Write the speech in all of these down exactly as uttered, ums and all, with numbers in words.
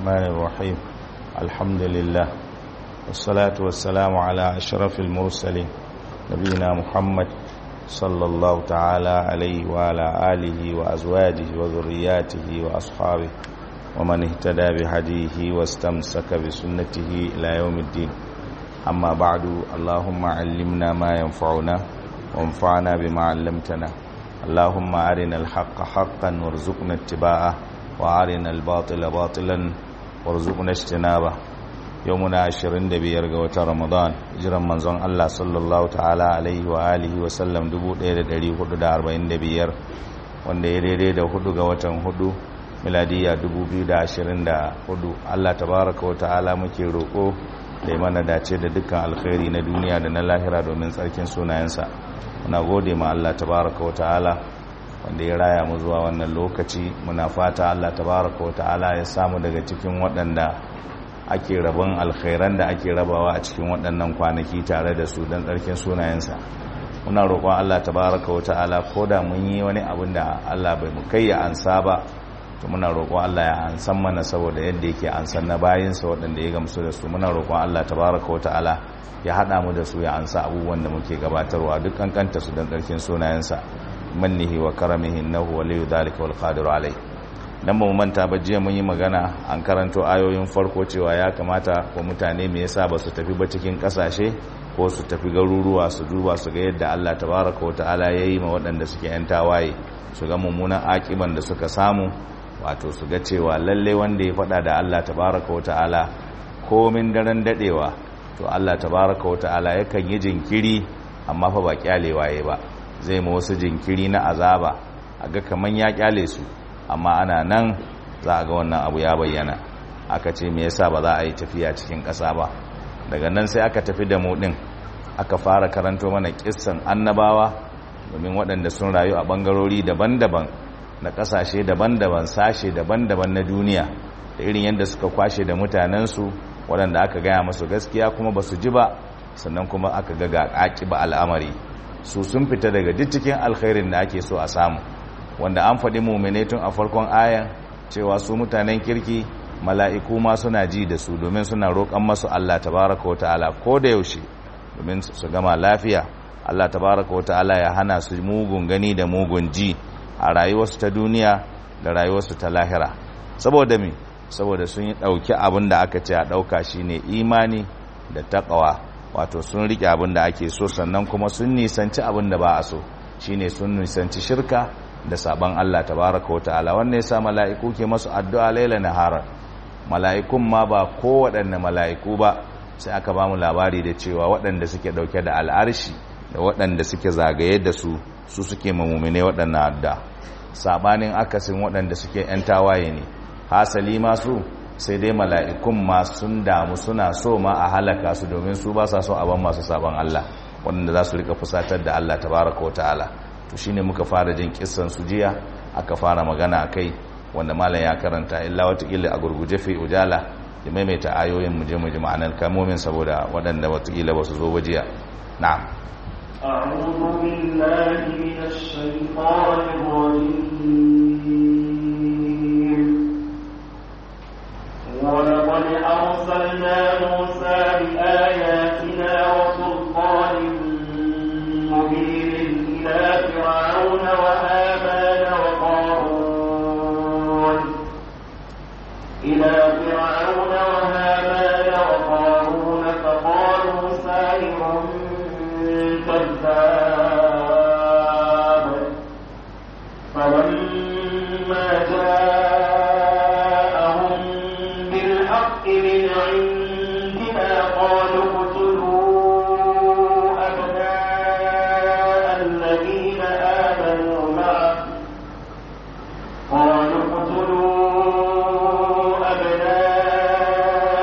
الرحمن الرحيم الحمد لله والصلاة والسلام على أشرف المرسلين نبينا محمد صلى الله تعالى عليه وعلى آله وأزواجه وذرياته وأصحابه ومن اهتدى بهديه واستمسك بسنته إلى يوم الدين أما بعد اللهم علمنا ما ينفعنا وانفعنا بما علمتنا اللهم أرنا الحق حقا وارزقنا اتباعه وأرنا الباطل باطلا وارزقنا اجتنابه يومنا عشرين دبير قوة رمضان جرم منزون الله صلى الله تعالى عليه وآله وسلم دبو دير ديري خدو دا أربعين دبير وان دير دير دا خدو قوة خدو ميلادية دبو بيو دا عشرين دا خدو الله تبارك وتعالى مكي روكو da ya mana dace da dukkan alkhairi na duniya da na lahira domin tsarkin sunayensa muna gode ma Allah tabaraka wa ta'ala wanda ya raya mu zuwa wannan lokaci muna fata Allah tabaraka wa ta'ala ya samu daga cikin waɗanda ake rabon alkhairan da ake rabawa a cikin waɗannan kwanaki tare da su don tsarkin sunayensa muna roƙon Allah tabaraka wa ta'ala ko da mun yi wani abin da Allah bai mu kai ya ansa ba to muna roƙon Allah ya ansan mana saboda yadda yake ansan na bayinsa waɗanda ya gamsu da su muna roƙon Allah tabaraka wa ta'ala ya haɗa mu da su ya ansa abubuwan da muke gabatarwa duk kankanta su don tsarkin sunayensa mannihi wa karamihi innahu waliyyu dhalika wal qadiru alai dan ba mu manta ba jiya mun yi magana an karanto ayoyin farko cewa ya kamata ko mutane me yasa ba su tafi ba cikin kasashe ko su tafi garuruwa su duba su ga yadda Allah tabaraka wa ta'ala yayi ma waɗanda suke yan tawaye su ga mummunan akiban da suka samu wato su ga cewa lalle wanda ya faɗa da Allah tabaraka wa ta'ala komin daren dadewa to Allah tabaraka wa ta'ala yakan yi jinkiri amma fa ba kyalewa yayi ba zai ma wasu jinkiri na azaba aga kaman ya kyale su amma ana nan za a ga wannan abu ya bayyana aka ce me yasa ba za a yi tafiya cikin ƙasa ba daga nan sai aka tafi da mu din aka fara karanto mana kissan annabawa domin waɗanda sun rayu a bangarori daban-daban na ƙasashe daban-daban sashe daban-daban na duniya da irin yadda suka kwashe da mutanensu waɗanda aka gaya masu gaskiya kuma ba su ji ba sannan kuma aka ga ga ba al'amari su sun fita daga duk cikin alkhairin da ake so a samu wanda an faɗi mu'mine tun a farkon ayan cewa su mutanen kirki mala'iku ma suna ji da su domin suna roƙon masu Allah tabaraka wa ta'ala ko da yaushe domin su gama lafiya Allah tabaraka wa ta'ala ya hana su mugun gani da mugun ji a rayuwarsu ta duniya da rayuwarsu ta lahira saboda me saboda sun yi ɗauki abin da aka ce a ɗauka shine imani da taqwa wato sun rike abin da ake so sannan kuma sun nisanci abin da ba a so shine sun nisanci shirka da saban Allah tabaraka wa ta'ala wannan yasa mala'iku ke masu addu'a laila nahara mala'ikun ma ba ko waɗanne mala'iku ba sai aka ba mu labari da cewa waɗanda suke ɗauke da al'arshi da waɗanda suke zagaye da su su suke mamumine waɗannan adda sabanin akasin waɗanda suke ‘yan tawaye ne hasali masu sai dai mala'ikun ma sun damu suna so ma a halaka su domin su ba sa so abin masu saban Allah waɗanda za su rika fusatar da Allah tabaraka wa ta'ala to shine muka fara jin kissan su jiya aka fara magana akai wanda malam ya karanta illa watakila a gurguje fi ujala da maimaita ayoyin mu je mu ji ma'anar kalmomin saboda waɗanda watakila ba su zo ba jiya na'am أعوذ بالله من الشيطان الرجيم ولقد أرسلنا موسى بآياتنا وسلطان مبين إلى فرعون وهامان وقارون إلى فرعون وهامان وقارون فقالوا ساحر كذاب فلما جاءهم بالحق من عندنا قالوا اقتلوا أبناء الذين آمنوا معه قالوا اقتلوا أبناء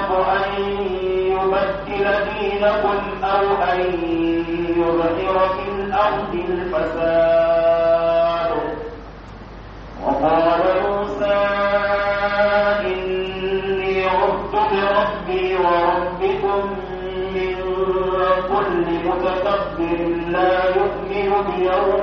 أن يبدل دينكم أو أن يظهر في الأرض الفساد وقال موسى إني عذت بربي وربكم من كل متكبر لا يؤمن بيوم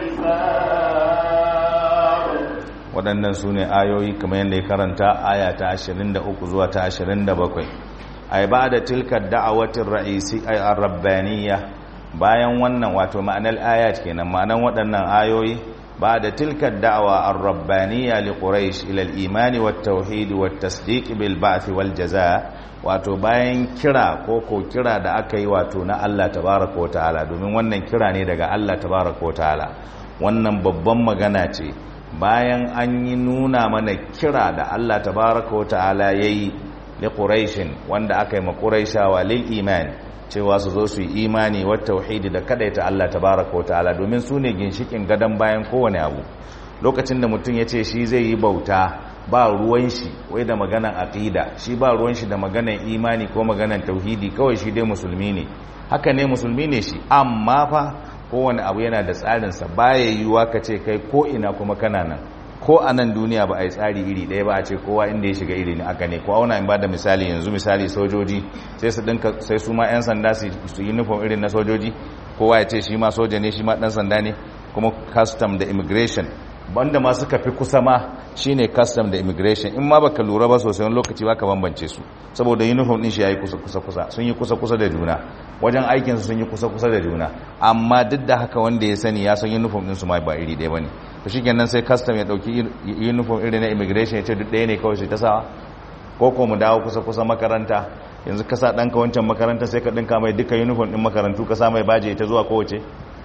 الحساب. waɗannan su ne ayoyi kamar yadda ya karanta aya ta ashirin da uku zuwa ta ashirin da bakwai. Ai ba da tilkar da'awatin ra'isi ay ar-rabbaniyya, bayan wannan wato ma'anar ayat kenan, ma'anar waɗannan ayoyi ba da tilkar da'awa ar-rabbaniyya li quraish ila al-iman wa at-tauhid wa at-tasdiq bil ba'th wal jazaa, wato bayan kira ko ko kira da aka yi wato na Allah tabaaraka wa ta'ala, domin wannan kira ne daga Allah tabaaraka wa ta'ala. Wannan babban magana ce bayan an yi nuna mana kira da Allah tabaaraka wa ta'ala yayi li quraishin wanda aka yi ma quraishawa lil iman, cewa su zo su yi imani wa tauhidi da kadaita Allah tabaaraka wa ta'ala, domin su ne ginshikin gadan bayan kowane abu. Lokacin da mutum ya ce shi zai yi bauta ba ruwan shi wai da maganan aqida, shi ba ruwan shi da maganan imani ko maganan tauhidi, kawai shi dai musulmi ne. Haka ne, musulmi ne shi, amma fa kowane abu yana da tsarinsa. Baya yiwuwa ka ce kai ko ina kuma kana nan, ko a nan duniya ba a yi tsari iri ɗaya ba a ce kowa inda ya shiga iri ne aka ne. Ko auna in ba da misali, yanzu misali sojoji sai su dinka, sai su ma 'yan sanda su yi nufin irin na sojoji, kowa ya ce shi ma soja ne, shi ma ɗan sanda ne. Kuma custom da immigration, banda ma suka fi kusa ma shine custom da immigration, in ma baka lura ba sosai wani lokaci baka bambance su, saboda uniform din shi yayi kusa kusa kusa, sun yi kusa kusa da juna, wajen aikin su sun yi kusa kusa da juna, amma duk da haka wanda ya sani ya san uniform din su ma ba iri ɗaya bane. To shikenan sai custom ya dauki uniform irin na immigration ya ce duk ɗaya ne kawai sai ta sawa. Ko ko mu dawo kusa kusa makaranta, yanzu ka sa ɗanka wancan makaranta sai ka dinka mai duka uniform din makarantu, ka sa mai baje ta zuwa kowace,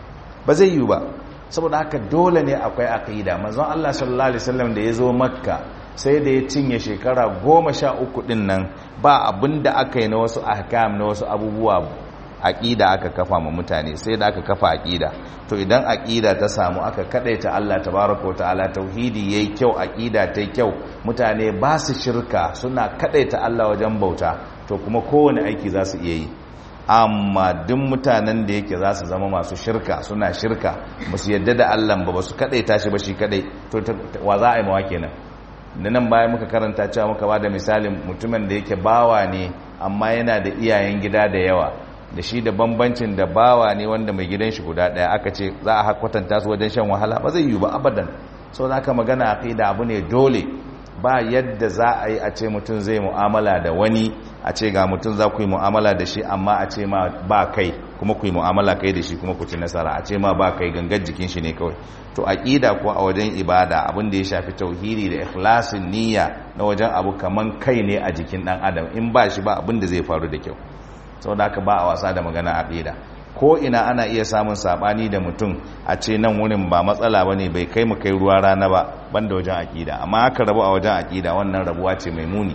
ba zai yiwu ba. Saboda haka dole ne akwai aqida. Manzon Allah sallallahu alaihi wasallam da ya zo Makka sai da ya cinye shekara goma sha uku din nan ba abinda aka yi na wasu ahkam, na wasu abubuwa. Aqida aka kafa ma mutane, sai da aka kafa aqida. To idan aqida ta samu, aka kadaita Allah tabaaraka wa ta'ala, tauhidi yayi kyau, aqida tayi kyau, mutane ba su shirka, suna kadaita Allah wajen bauta, to kuma kowane aiki za su iya yi. Amma duk mutanen da yake za su zama masu shirka, suna shirka, ba su yadda da Allah ba, ba su kadaita shi ba shi kadai, to wa za a yi mawa kenan? Da nan bayan muka karanta cewa muka ba da misalin mutumin da yake bawa ne amma yana da iyayen gida da yawa, da shi da bambancin da bawa ne wanda mai gidan shi guda daya, aka ce za a kwatanta su wajen shan wahala, ba zai yi ba abadan. Sau da aka magana aqida abu ne dole, ba yadda za a yi a ce mutum zai mu'amala da wani, a ce ga mutum za ku yi mu'amala da shi amma a ce ma ba kai, kuma ku yi mu'amala kai da shi kuma ku ci nasara, a ce ma ba kai, gangar jikin shi ne kawai. To aqida ko a wajen ibada, abin da ya shafi tauhidi da ikhlasin niyya na wajen abu kaman kai ne a jikin dan adam, in ba shi ba abin da zai faru da kyau. Saboda haka ba a wasa da magana aqida. Ko ina ana iya samun sabani da mutum, a ce nan wurin ba matsala bane, bai kai mu kai ruwa rana ba, banda wajen aqida. Amma aka rabu a wajen aqida, wannan rabuwa ce mai muni.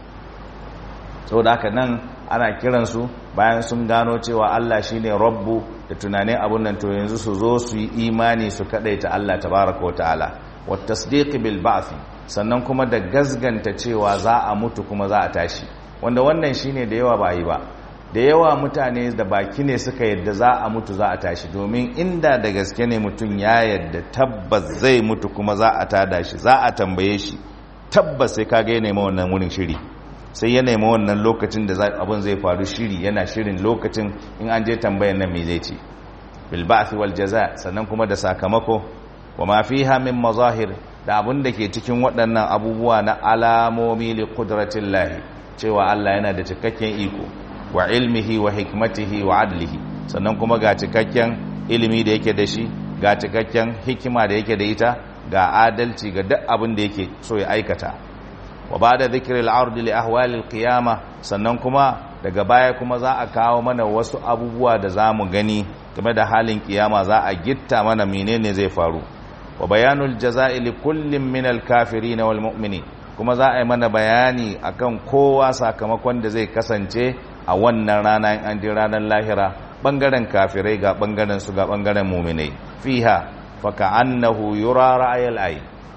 Saboda haka nan ana kiransu bayan sun gano cewa Allah shine Rabbu, da tunanin abun nan, to yanzu su zo su yi imani, su kadaita Allah tabaaraka wa ta'ala, wa tasdiq bil ba'th, sannan kuma da gazganta cewa za a mutu kuma za a tashi, wanda wannan shine da yawa ba yi ba. Da yawa mutane da baki ne suka yadda za a mutu za a tashi, domin inda da gaske ne mutum ya yadda tabbas zai mutu kuma za a tada shi, za a tambaye shi, tabbas sai kaga ya nema wannan wurin shiri, sai ya nema wannan lokacin da abin zai faru shiri, yana shirin lokacin in an je tambayan nan me zai ce. Bil ba'th wal jaza, sannan kuma da sakamako, wa ma fiha min mazahir, da abin da ke cikin waɗannan abubuwa na alamomi li qudratillahi, cewa Allah yana da cikakken iko, wa ilmihi wa hikmatihi wa adlihi, sannan kuma ga cikakken ilimi da yake da shi, ga cikakken hikima da yake da ita, ga adalci ga duk abin da yake so ya aikata. Wa ba'da dhikri al-'ard li ahwali al-qiyama, sannan kuma daga baya kuma za a kawo mana wasu abubuwa da zamu gani game da halin kiyama, za a gitta mana menene zai faru. Wa bayanul jazaa'i li kullin min al-kafirin wal mu'minin, kuma za a yi mana bayani akan kowa sakamakon da zai kasance a wannan rana in an ji ranar lahira, bangaren kafirai ga bangaren su ga bangaren mu'minai. Fiha fa ka'annahu yura ra'ayal ayn,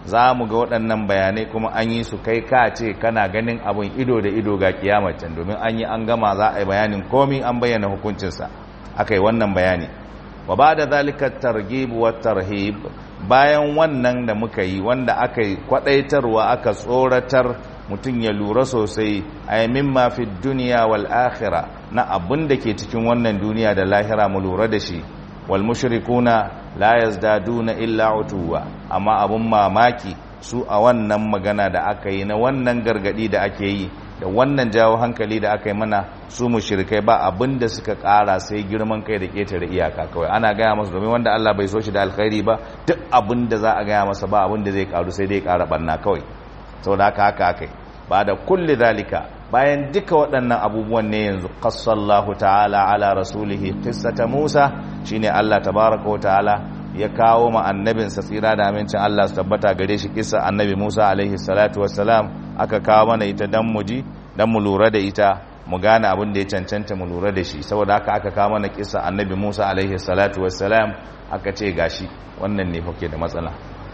za mu ga waɗannan bayanai kuma an yi su kai ka ce kana ganin abin ido da ido ga kiyamacin domin an yi an gama za a yi bayanin komi an bayyana hukuncinsa aka yi wannan bayani wa ba da zalika targhib wa tarhib bayan wannan da muka yi wanda aka yi kwadaitarwa aka tsoratar mutum ya lura sosai ay mimma fi dunya wal akhirah na abin da ke cikin wannan duniya da lahira mu lura da shi wal mushrikuna la yazdaduna illa utuwa amma abun mamaki su a wannan magana da aka yi na wannan gargadi da ake yi da wannan jawo hankali da aka yi mana su mushrikai ba abin da suka kara sai girman kai da ketare iyaka kawai ana gaya masa domin wanda Allah bai so shi da alkhairi ba duk abin da za a gaya masa ba abin da zai karu sai dai kara banna kawai saboda haka haka akai ba da kulli zalika bayan duka waɗannan abubuwan ne yanzu qassallahu ta'ala ala rasulihi qissata Musa shine Allah tabaaraka wa ta'ala ya kawo ma annabinsa tsira da amincin Allah su tabbata gare shi kissa annabi Musa alaihi salatu wassalam aka kawo mana ita dan mu ji dan mu lura da ita mu gane abin da ya cancanta mu lura da shi saboda haka aka kawo mana kissa annabi Musa alaihi salatu wassalam aka ce gashi wannan ne fake da matsala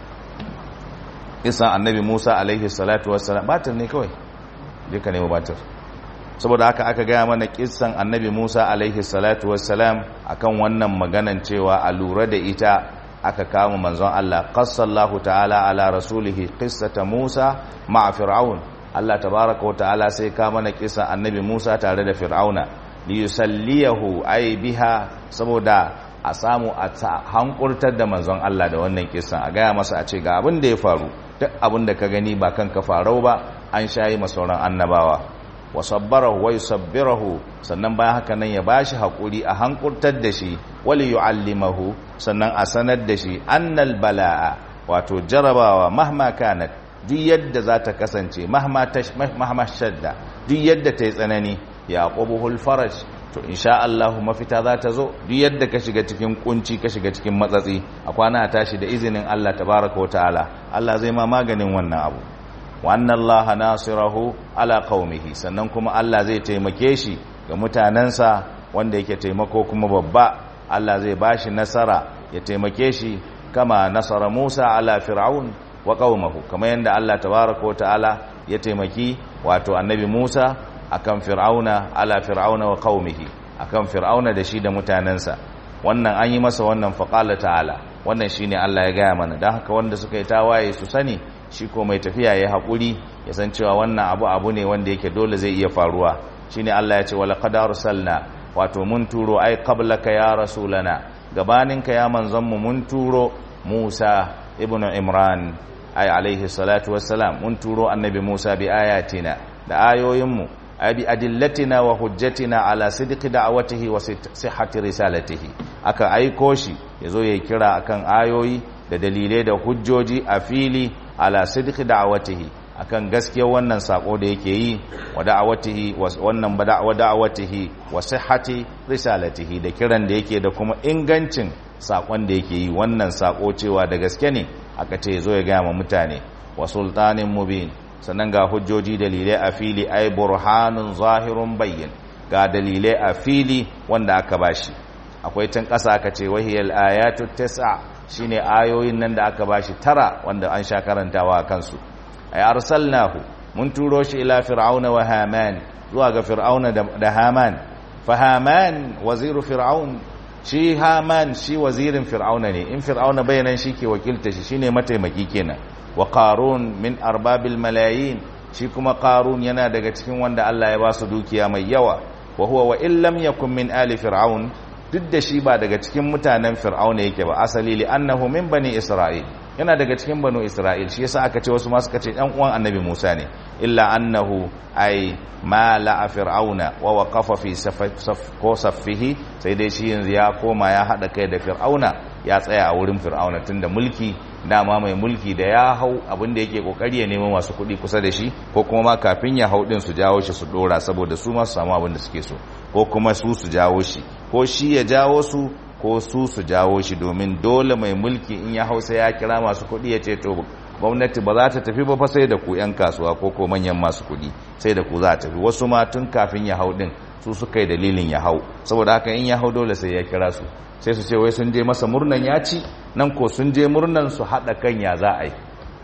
kissa annabi Musa alaihi salatu wassalam batir ne kawai duka ne batir saboda haka aka gaya mana kissan annabi Musa alaihi salatu wassalam akan wannan maganan cewa a lura da ita aka kama manzon Allah qassallahu ta'ala ala rasulihi qissata Musa ma'a fir'aun Allah tabaaraka wa ta'ala sai ka mana kissan annabi Musa tare da fir'auna li yusalliyahu ay biha saboda a samu a hankurtar da manzon Allah da wannan kissan a gaya masa a ce ga abin da ya faru duk abin da ka gani ba kanka farau ba an shayi masauran annabawa wa sabbarahu wa yusabbirahu sannan bayan haka nan ya bashi hakuri a hankurtar da shi wali yuallimahu sannan a sanar da shi annal balaa wato jarabawa mahma kanat duk yadda za ta kasance mahma tash mahma shadda duk yadda ta yi tsanani ya qabuhul faraj to insha Allah mafita za ta zo duk yadda ka shiga cikin kunci ka shiga cikin matsatsi a kwana tashi da izinin Allah tabaaraka wa ta'ala Allah zai ma maganin wannan abu wa anna allaha nasirahu ala qaumihi sannan kuma Allah zai taimake shi ga mutanansa wanda yake taimako kuma babba Allah zai bashi nasara ya taimake shi kama nasara Musa ala fir'aun wa qaumahu kama yanda Allah tabaaraka ta'ala ya taimaki wato annabi Musa akan fir'auna ala fir'auna wa qaumihi akan fir'auna da shi da mutanansa wannan an yi masa wannan faqala ta'ala wannan shine Allah ya gaya mana dan haka wanda suka yi tawaye su sani shi ko mai tafiya ya haƙuri ya san cewa wannan abu abu ne wanda yake dole zai iya faruwa shine Allah ya ce wala qad arsalna wato mun turo ai qablaka ya rasulana gabaninka ya manzon mu mun turo Musa ibnu Imran ai alaihi salatu wassalam mun turo annabi Musa bi ayatina da ayoyin mu ay bi adillatina wa hujjatina ala sidqi da'watihi wa sihhati risalatihi aka aiko shi yazo yayi kira akan ayoyi da dalilai da hujjoji a fili ala sidqi da'watihi akan gaskiyar wannan sako da yake yi wa da'watihi wannan wa da'watihi wa sihhati risalatihi da kiran da yake da kuma ingancin sakon da yake yi wannan sako cewa da gaske ne aka ce zo ya ga ma mutane wa sultanin mubin sannan ga hujjoji dalilai a fili ay burhanun zahirun bayyin ga dalilai a fili wanda aka bashi akwai can ƙasa aka ce wahiyal ayatu tis'a shine ayoyin nan da aka bashi tara wanda an sha karantawa kansu ay arsalnahu mun turo shi ila fir'auna wa haman zuwa ga fir'auna da haman fa haman waziru fir'aun shi haman shi wazirin fir'auna ne in fir'auna bayanan shi ke wakilta shi shine mataimaki kenan wa qarun min arbabil malayin shi kuma qarun yana daga cikin wanda Allah ya ba su dukiya mai yawa wa huwa wa illam yakun min ali fir'aun duk da shi ba daga cikin mutanen fir'auna yake ba asali li annahu min bani isra'il yana daga cikin banu isra'il shi yasa aka ce wasu ma suka ce dan uwan annabi Musa ne illa annahu ay ma la fir'auna wa waqafa fi saf ko saffihi sai dai shi yanzu ya koma ya hada kai da fir'auna ya tsaya a wurin fir'auna tunda mulki dama mai mulki da ya hau abinda yake kokari ya nemo masu kuɗi kusa da shi ko kuma ma kafin ya hau din su jawo shi su dora saboda su ma su samu abin da suke so ko kuma su su jawo shi ko shi ya jawo su ko su su jawo shi domin dole mai mulki in ya hau sai ya kira masu kuɗi ya ce to gwamnati ba za ta tafi ba fa sai da ku yan kasuwa ko ko manyan masu kuɗi sai da ku za ta tafi wasu ma tun kafin ya hau din su suka yi dalilin ya hau saboda haka in ya hau dole sai ya kira su sai su ce wai sun je masa murnan ya ci nan ko sun je murnan su haɗa kan ya za a yi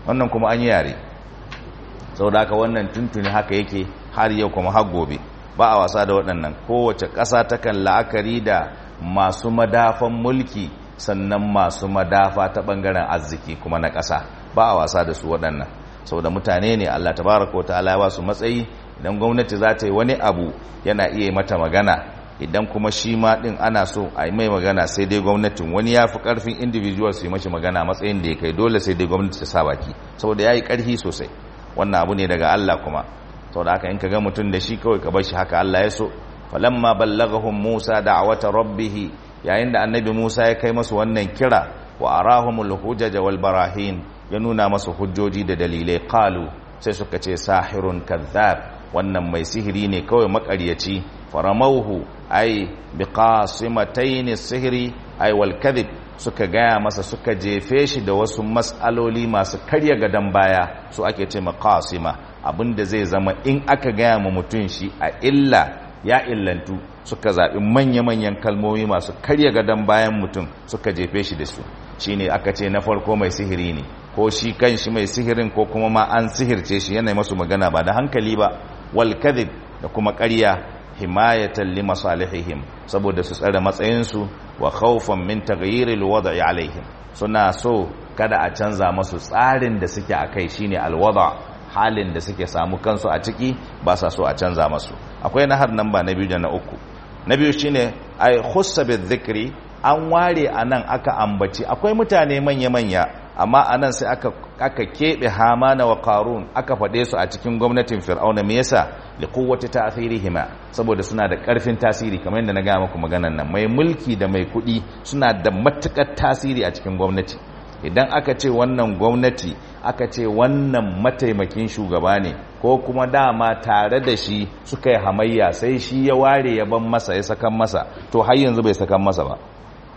wannan kuma an yi yare saboda haka wannan tuntuni haka yake har yau kuma har gobe ba a wasa da waɗannan. Kowace ƙasa takan la'akari da masu madafan mulki sannan masu madafa ta ɓangaren arziki kuma na ƙasa, ba a wasa da su waɗannan saboda mutane ne Allah tabaraka wa ta'ala ya ba su matsayi. Idan gwamnati za ta yi wani abu yana iya mata magana, idan kuma shi ma ɗin ana so a yi mai magana sai dai gwamnatin wani ya fi ƙarfin individual su yi mashi magana matsayin da ya kai, dole sai dai gwamnati ta sa baki saboda ya yi ƙarfi sosai. Wannan abu ne daga Allah kuma saboda haka in ka ga mutum da shi kawai ka bar shi haka Allah ya so. Falamma ballaghahum Musa da'wata rabbih, yayin da annabi Musa ya kai masu wannan kira, wa arahumul hujaj wal barahin, ya nuna masu hujjoji da dalilai, qalu sai suka ce sahirun kadhab, wannan mai sihiri ne kawai makaryaci. Faramauhu ay biqasimatayn sihiri ay wal kadhib, suka gaya masa suka jefe shi da wasu mas'aloli masu karya gadan baya, su ake ce maqasima, abinda zai zama in aka gaya ma mutum shi a illa ya illantu, suka zaɓi manya-manyan kalmomi masu karya gadon bayan mutum suka jefe shi da su. Shi ne aka ce na farko mai sihiri ne, ko shi kan shi mai sihirin ko kuma ma an sihirce shi yana masu magana ba da hankali ba. Wal kadhib, da kuma ƙarya, himayatan li masalihihim, saboda su tsare matsayinsu, wa khawfan min taghyiril wad'i alaihim, suna so kada a canza masu tsarin da suke akai, shine alwada, halin da suke samu kansu a ciki ba sa so a canza masu. Akwai nahar nan ba na biyu da na uku. Na biyu shine ay khussa bizikri, an ware anan aka ambaci akwai mutane manya-manya, amma anan sai aka aka kebe Hamana wa Qarun aka fade su a cikin gwamnatin Fir'auna. Me yasa? li quwwati ta'thirihima, saboda suna da karfin tasiri kamar yadda na ga muku maganan nan. Mai mulki da mai kudi suna da matukar tasiri a cikin gwamnati. Idan aka ce wannan gwamnati, aka ce wannan mataimakin shugaba ne, ko kuma dama tare da shi suka yi hamayya sai shi ya ware ya ban masa ya sakan masa, to har yanzu bai sakan masa ba.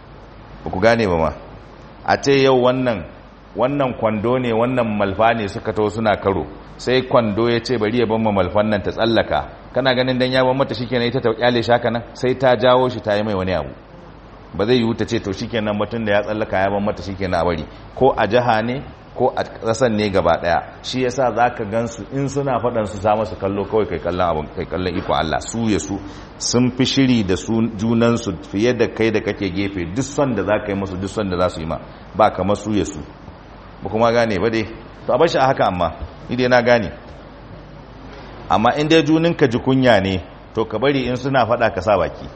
Ba ku gane ba ma. A ce yau wannan wannan kwando ne wannan malfa ne suka to suna karo, sai kwando ya ce bari ya ban ma malfan nan ta tsallaka, kana ganin dan ya ban mata shikenan ita ta kyale shaka nan, sai ta jawo shi ta yi mai wani abu. Ba zai yi ta ce to shikenan batun da ya tsallaka ya ban mata shikenan a bari, ko a jaha ne ko a kasan ne gaba daya. Shi yasa zaka gansu in suna fadan su za masu kallo kawai kai kallon abun, kai kallon iko Allah. Su ya su sun fi shiri da su junan su fiye da kai da kake gefe, duk son da zaka yi musu, duk son da za su yi ma ba kamar su ya su. Ba kuma gane ba dai, to a bashi a haka. Amma ni dai na gane, amma in dai juninka ji kunya ne to ka bari in suna fada ka sa baki.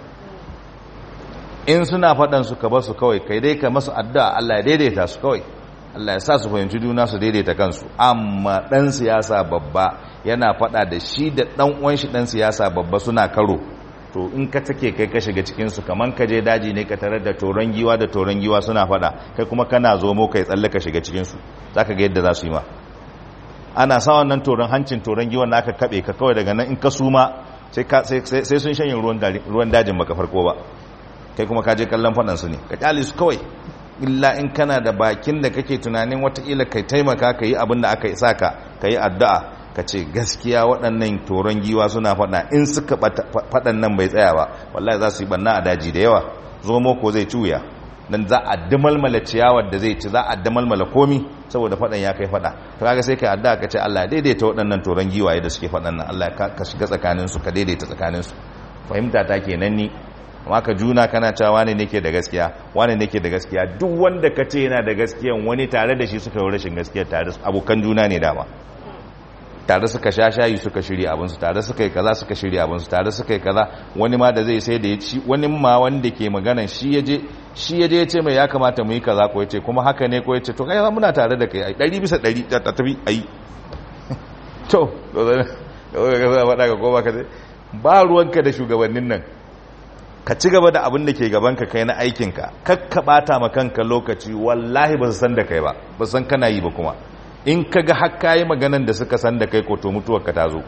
In suna faɗan su ka ba su kawai, kai dai ka masu addu'a Allah ya daidaita su kawai, Allah ya sa su fahimci juna su daidaita kansu. Amma ɗan siyasa babba yana faɗa da shi da ɗan uwan shi ɗan siyasa babba suna karo, to in ka take kai ka shiga cikin su kaman ka je daji ne ka tarar da toron giwa da toron giwa suna faɗa, kai kuma kana zomo kai tsalle ka shiga cikin su, zaka ga yadda za su yi ma. Ana sa wannan toron hancin toron giwan da aka kabe ka kawai, daga nan in ka suma sai sai sun shanye ruwan dajin baka farko ba, kai kuma kaje kallon faɗansu ne, ka kyale su kawai. Illa in kana da bakin da kake tunanin wataƙila kai taimaka ka yi abin da aka isa ka ka yi addu'a, ka ce gaskiya waɗannan toron giwa suna faɗa, in suka faɗan nan bai tsaya ba wallahi za su yi ɓanna a daji da yawa, zomo ko zai ciwuya, dan za a damalmala ciyawar da zai ci, za a damalmala komi saboda faɗan ya kai faɗa. to kaga sai kai addu'a ka ce Allah daidaita waɗannan toron giwaye da suke faɗan nan, Allah ka shiga tsakaninsu, ka daidaita tsakaninsu. Fahimta ta kenan ni. Amma ka juna kana cewa wane ne ke da gaskiya, wane ne ke da gaskiya, duk wanda ka ce yana da gaskiyan wani tare da shi suka yi rashin gaskiya, tare abokan juna ne dama, tare suka sha shayi suka shirya abinsu, tare suka yi kaza suka shirya abinsu, tare suka yi kaza. Wani ma da zai sai da ya ci, wani ma wanda ke maganan shi ya je shi ya je ya ce mai ya kamata mu yi kaza, ko ya ce kuma haka ne, ko ya ce to kai muna tare da kai ɗari bisa ɗari ta tafi ayi. To ba ruwanka da shugabannin nan, ka ci gaba da abin da ke gabanka kai na aikinka, kakka bata ma kanka lokaci. Wallahi ba su san da kai ba, ba san kana yi ba. Kuma in ka ga har kayi maganan da suka san da kai, ko to mutuwar ka ta zo.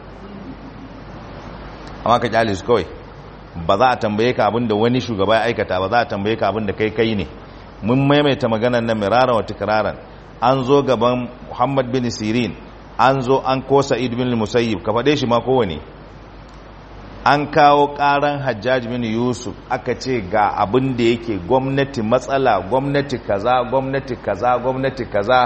Amma ka kyale su kawai, ba za a tambaye ka abin da wani shugaba ya aikata ba, za a tambaye ka abin da kai kai ne. Mun maimaita maganan nan mirara wa tikraran. An zo gaban Muhammad bin Sirin, an zo an ko Sa'id bin Musayyib, ka faɗe shi ma kowane. An kawo ƙaran Hajjaj bin Yusuf, aka ce ga abin da yake gwamnati matsala, gwamnati kaza, gwamnati kaza, gwamnati kaza.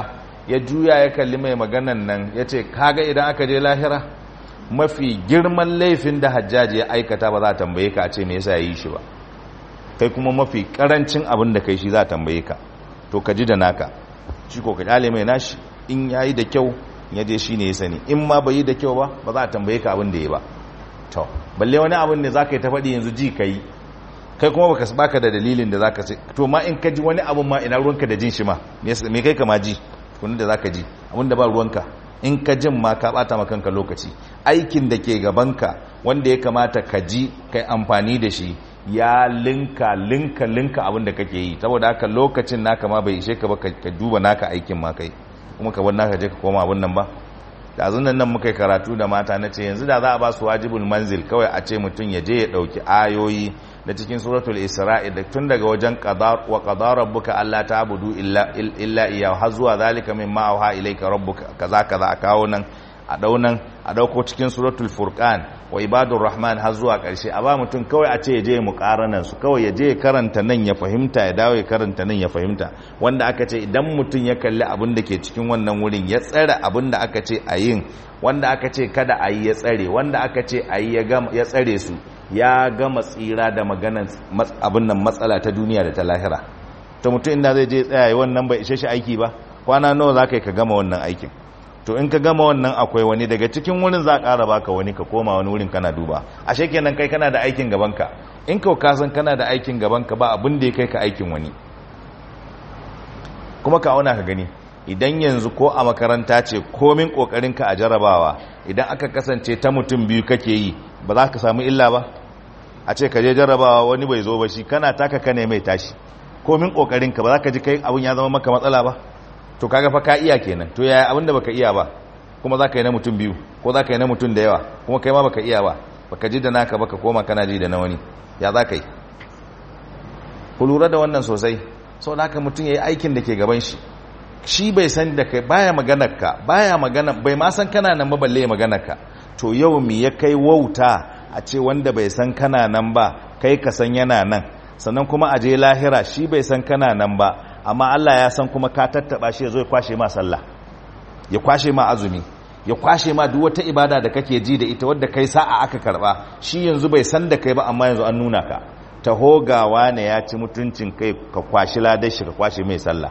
ya juya ya kalli mai maganan nan ya ce kaga idan aka je lahira mafi girman laifin da Hajjaji ya aikata ba za a tambaye ka a ce me yasa ya yi shi ba, kai kuma mafi karancin abin da kai shi za a tambaye ka, to ka ji da naka shi ko ka kyale mai nashi, in ya yi da kyau ya je shi ne ya sani, in ma bai yi da kyau ba ba za a tambaye ka abin da ya ba. To balle wani abin ne za ka yi ta faɗi yanzu ji ka yi, kai kuma baka baka da dalilin da za ka sai, to ma in ka ji wani abin ma ina ruwanka da jin shi ma, me kai ka ma ji kunin da za ka ji abin da ba ruwanka, in ka jin ma ka bata makanka lokaci. Aikin da ke gabanka wanda ya kamata ka ji kai amfani da shi ya linka linka linka abin da kake yi, saboda haka lokacin naka ma bai ishe ka ba ka duba naka aikin ma kai, kuma ka bar naka je ka koma abin nan ba. da azunan nan muka karatu da mata na ce yanzu da za a ba su wajibul manzil kawai a ce mutum ya je ya dauki ayoyi da cikin suratul isra'i da tun daga wajen qadar wa qadara rabbuka alla ta'budu illa illa iyyahu har zuwa zalika mimma auha ilayka rabbuka kaza kaza a kawo nan a daunan a dauko cikin suratul furqan wa ibadur rahman har zuwa karshe a ba mutum kawai a ce ya je ya muqaranan su kawai ya je ya karanta nan ya fahimta ya dawo ya karanta nan ya fahimta, wanda aka ce idan mutum ya kalli abin da ke cikin wannan wurin ya tsare abin da aka ce a yin, wanda aka ce kada a yi ya tsare, wanda aka ce a yi ya tsare su, ya gama tsira da maganan abin nan matsala ta duniya da ta lahira. To mutum inda zai je tsaya wannan bai ishe shi aiki ba, kwana nawa za ka yi ka gama wannan aikin? To in ka gama wannan akwai wani daga cikin wurin za a ƙara baka wani ka koma wani wurin kana duba, ashe kenan kai kana da aikin gabanka, in ka kasan kana da aikin gabanka ba abin da ya kai ka aikin wani. Kuma ka auna ka gani, idan yanzu ko a makaranta ce komin ƙoƙarinka a jarabawa idan aka kasance ta mutum biyu kake yi ba za ka samu illa ba? A ce ka je jarabawa wani bai zo ba shi kana taka kane mai tashi, komin ƙoƙarinka ba za ka ji kai abin ya zama maka matsala ba? To kaga fa ka iya kenan, to yaya abinda baka iya ba kuma zaka yi na mutum biyu ko zaka yi na mutum da yawa kuma kai ma baka iya ba, baka ji da naka baka koma kana ji da na wani, ya zaka yi? Ku lura da wannan sosai. Sau da haka mutum yayi aikin da ke gaban shi, shi bai san da kai baya maganar ka, baya magana bai ma san kana nan ba balle maganar ka. To yau me ya kai wauta a ce wanda bai san kana nan ba kai ka san yana nan, sannan kuma a je lahira shi bai san kana nan ba amma Allah ya san kuma ka tattaba shi ya zo ya kwashe ma sallah, ya kwashe ma azumi, ya kwashe ma duk wata ibada da kake ji da ita wadda kai sa'a aka karba, shi yanzu bai san da kai ba amma yanzu an nuna ka. Tahogawa ne ya ci mutuncin kai ka kwashi ladar shi ka kwashe mai sallah.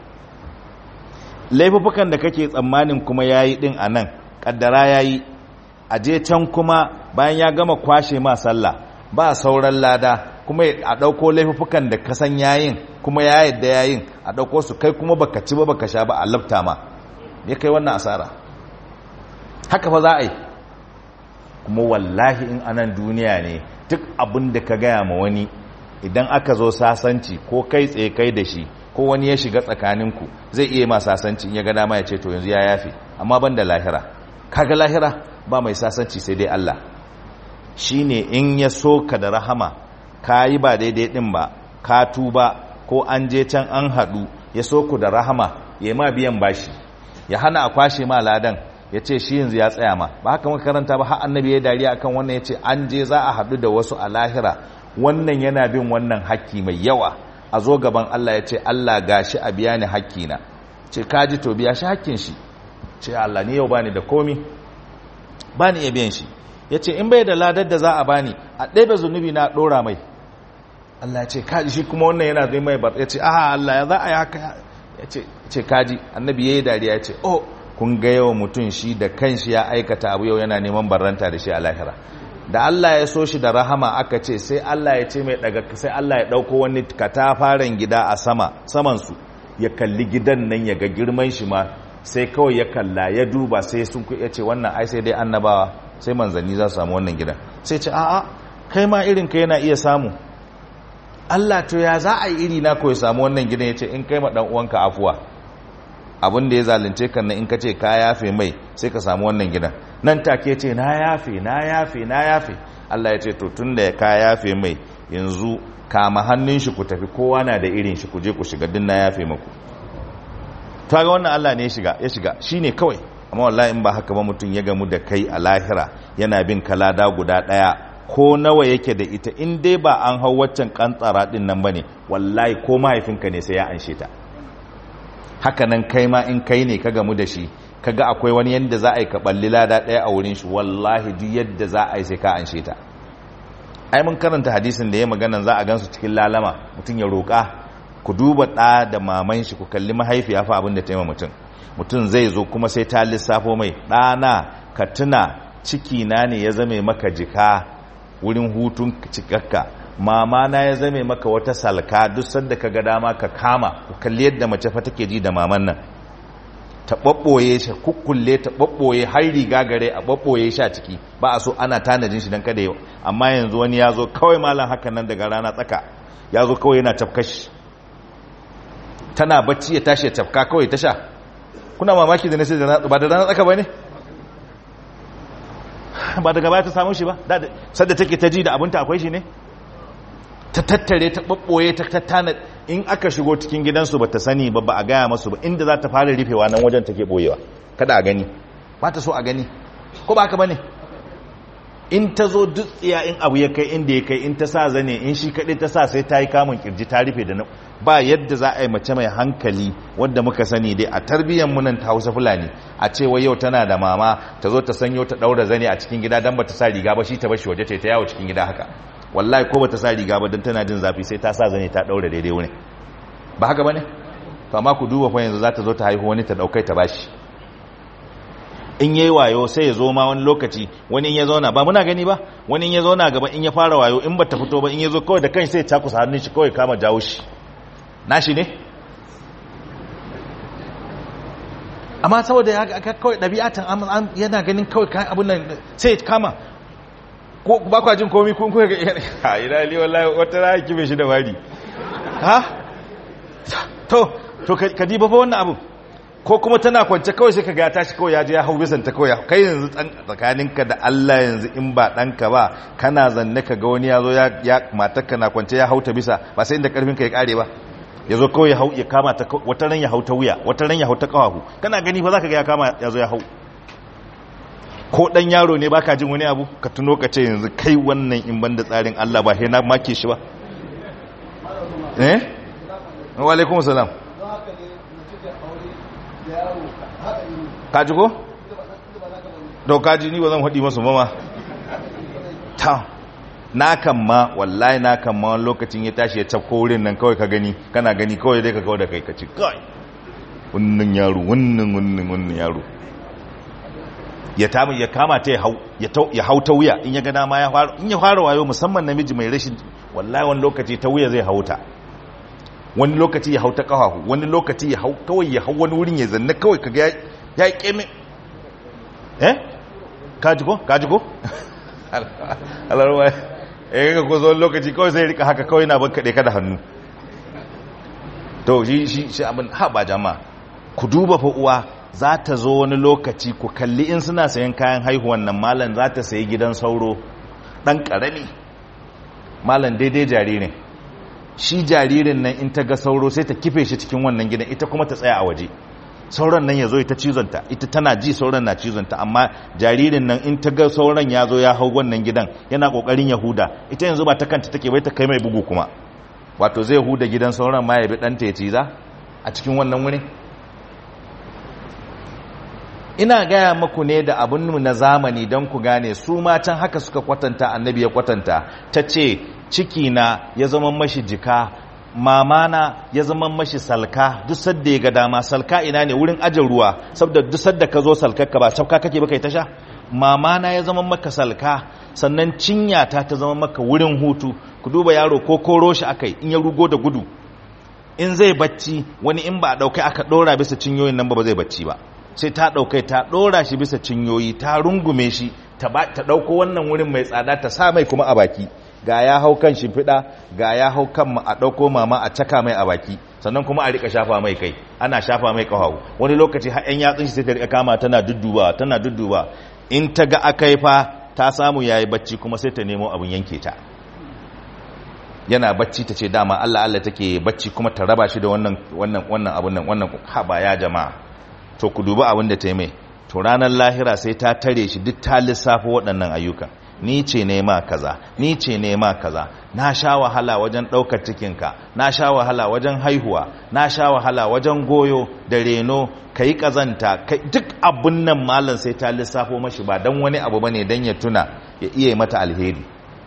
Laifukan da kake tsammanin kuma yayi din anan kaddara yayi, aje can kuma bayan ya gama kwashe ma sallah ba sauran lada kuma a ɗauko laifukan da ka san yayin kuma ya yadda yayin a ɗauko su kai kuma baka ci ba baka sha ba a lafta ma, ya kai wannan asara. Haka fa za a yi kuma wallahi in anan duniya ne duk abin da ka gaya ma wani idan aka zo sasanci ko kai tsaye kai da shi ko wani ya shiga tsakaninku zai iya ma sasanci in ya ga dama ya ce to yanzu ya yafe, amma ban da lahira. Kaga lahira ba mai sasanci sai dai Allah, shine in ya so ka da rahama ka yi ba daidai din ba ka tuba ko an je can an haɗu ya so ku da rahama ya ma biyan bashi, ya hana a kwashe ma ladan ya ce shi yanzu ya tsaya ma. Ba haka muka karanta ba har annabi ya dariya akan wannan ya ce an je za a haɗu da wasu a lahira, wannan yana bin wannan hakki mai yawa, a zo gaban Allah ya ce Allah gashi a biya ni hakkina, ce kaji to biya shi hakkin shi, ce Allah ni yau bani da komi bani iya biyan shi, ya ce in bai da ladar da za a bani a ɗaya zunubi na ɗora mai. Allah ya ce kaji, shi kuma wannan yana zai mai batsa, ya ce aha Allah ya za a yi haka, ya ce kaji. Annabi ya yi dariya ya ce oh kun ga yawan mutum shi da kanshi ya aikata abu yau yana neman barranta da shi a lahira. Da Allah ya so shi da rahama aka ce sai Allah ya ce mai daga, sai Allah ya ɗauko wani katafaren gida a sama samansu ya kalli gidan nan ya ga girman shi ma, sai kawai ya kalla ya duba sai sun ku ya ce wannan ai sai dai annabawa sai manzanni za su samu wannan gidan, sai ce a'a kai ma irin ka yana iya samu. Allah to ya za a yi iri na ko ya samu wannan gidan, ya ce in kai ma dan uwanka afuwa abin da ya zalunce kan nan in ka ce ka yafe mai sai ka samu wannan gidan, nan take ce na yafe na yafe na yafe. Allah ya ce to tun da ka yafe mai yanzu kama hannun shi ku tafi, kowa na da irin shi ku je ku shiga din na yafe maku. Ta ga wannan Allah ne ya shiga ya shiga shine kawai, amma wallahi in ba haka ba mutum ya gamu da kai a lahira yana bin kalada guda daya ko nawa yake da ita, in dai ba an hau waccan kantsara din nan bane wallahi ko mahaifinka ne sai ya anshe ta, haka nan kai ma in kai ne ka gamu da shi kaga akwai wani yanda za a yi ka balli lada ɗaya a wurin shi wallahi duk yadda za a yi sai ka anshe ta. ai mun karanta hadisin da ya magana za a gansu cikin lalama mutum ya roƙa. ku duba ɗa da maman shi ku kalli mahaifiya fa abin da ta yi mutum mutum zai zo kuma sai ta lissafo mai ɗana ka tuna ciki na ne ya zame maka jika wurin hutun cikakka, mama na ya zame maka wata salka duk sanda ka ga dama ka kama. ku kalli yadda mace fa take ji da maman nan, ta ɓaɓɓoye shi kukkulle ta ɓaɓɓoye har riga gare a ɓaɓɓoye shi a ciki, ba a so ana tanadin shi don kada yau. amma yanzu wani ya zo kawai malam haka nan daga rana tsaka ya zo kawai yana tafkashi, tana bacci ya tashi ya tafka kawai ta sha. kuna mamaki da nasi da ba da rana tsaka ba ne, ba daga baya ta samu shi ba, sadda take ta ji da abinta akwai shi ne, ta tattare ta ɓaɓɓoye ta tattana. in aka shigo cikin gidansu ba ta sani ba ba a gaya masu ba, inda za ta fara rufewa nan wajen take ɓoyewa kada a gani, ba ta so a gani ko ba haka ba ne. in ta zo duk tsiya in abu ya kai inda ya kai, in ta sa zane in shi kaɗai ta sa sai ta yi kamun kirji ta rufe da nan. ba yadda za a yi mace mai hankali wadda muka sani dai a tarbiyyar munan ta Hausa Fulani a cewa yau tana da mama ta zo ta sanyo ta ɗaura zane a cikin gida don ba ta sa riga ba, shi ta bashi waje ta yawo cikin gida haka. wallahi ko ba ta sa riga ba don tana jin zafi sai ta sa zane ta ɗaura daidai wuni, ba haka ba ne. to amma ku duba fa yanzu za ta zo ta haihu wani ta ɗaukai ta bashi, in yayi wayo sai ya zo ma wani lokaci wani in ya zauna ba muna gani ba, wani in ya zauna gaba in ya fara wayo in ba ta fito ba in ya zo kawai da kanshi sai ya cakusa hannun shi kawai kama jawo shi nashi ne. amma saboda ya kawai ɗabi'atan yana ganin kawai kayan abin nan sai ya kama ko ba kwa jin komi kun kuka ga ha ina li wallahi wata rana kibe shi da wari ha to to ka diba fa wannan abu. ko kuma tana kwance kawai sai kaga ya tashi kawai ya je ya hau bisan ta kawai kai yanzu tsakaninka da Allah yanzu in ba danka ba kana zanne ka ga wani yazo ya ya matarka na kwance ya hauta bisa ba sai inda karfin ka ya kare ba, yazo kawai ya hau ya kama ta wata ran ya hauta wuya wata ran ya hauta kawahu, kana gani fa zaka ga ya kama yazo ya hau. ko dan yaro ne baka jin wani abu ka tuno ka ce yanzu kai wannan in banda tsarin Allah ba sai na make shi ba. eh wa alaikum salam. kaji ko? to kaji ni ba zan haɗi masu mama ta na kan ma wallahi na kan ma wani lokacin ya tashi ya cafko wurin nan kawai ka gani kana gani kawai dai ka kawo da kai ka ci kai wannan yaro wannan wannan wannan yaro ya ta ya kama ta ya hau ya hau ta wuya in ya ga dama ya fara in ya fara wayo musamman namiji mai rashin wallahi wani lokaci ta wuya zai hauta, wani lokaci ya hau ta kafahu, wani lokaci ya hau kawai ya hau wani wurin ya zanna kawai kaga ya ya keme eh kaji ko kaji ko alarwa eh ga ko zo lokaci kawai sai rika haka kawai na banka ka da hannu. to shi shi shi abin ha ba jama'a ku duba fa uwa za ta zo wani lokaci ku kalli in suna sayan kayan haihuwan nan malam za ta sayi gidan sauro dan karami malam daidai jaririn, shi jaririn nan in ta ga sauro sai ta kife shi cikin wannan gidan ita kuma ta tsaya a waje, sauran nan ya zo ita cizonta ita tana ji sauran na cizonta, amma jaririn nan in ta ga sauran ya zo ya hau wannan gidan yana kokarin yahuda ita yanzu ba ta kanta take bai ta kai mai bugu kuma, wato zai huda gidan sauran ma ya bi ɗanta ya ciza a cikin wannan wuri. ina gaya maku ne da abinmu na zamani don ku gane su matan haka suka kwatanta, annabi ya kwatanta ta ce ciki na ya zama mashi jika, mamana ya zama mashi salka duk sadda ya ga dama. Salka ina ne? Wurin ajin ruwa, saboda duk sadda ka zo salkarka ba sauka kake ba kai tasha. Mamana ya zama maka salka, sannan cinya ta ta zama maka wurin hutu. Ku duba yaro ko koro shi akai in ya rugo da gudu, in zai bacci wani in ba a daukai aka dora bisa cinyoyin nan ba ba zai bacci ba, sai ta daukai ta dora shi bisa cinyoyi ta rungume shi ta ta dauko wannan wurin mai tsada ta sa mai kuma a baki, ga ya hau kan shimfiɗa, ga ya hau kan a ɗauko mama a caka mai a baki, sannan kuma a rika shafa mai kai, ana shafa mai ƙafafu. Wani lokaci har ƴan yatsun shi sai ta rika kama tana dudduba tana dudduba, in ta ga akai fa ta samu yayi bacci kuma sai ta nemo abin yanke ta. Yana bacci ta ce dama Allah Allah take bacci kuma ta raba shi da wannan wannan wannan abun nan wannan haba ya jama'a. To ku duba abin da ta yi mai, to ranar lahira sai ta tare shi duk ta lissafa waɗannan ayyukan. ni ce ne ma kaza ni ce ne ma kaza na sha wahala wajen ɗaukar cikinka na sha wahala wajen haihuwa na sha wahala wajen goyo da reno ka yi ƙazanta duk abun nan malam sai ta lissafo mashi ba don wani abu ba ne don ya tuna ya iya mata alheri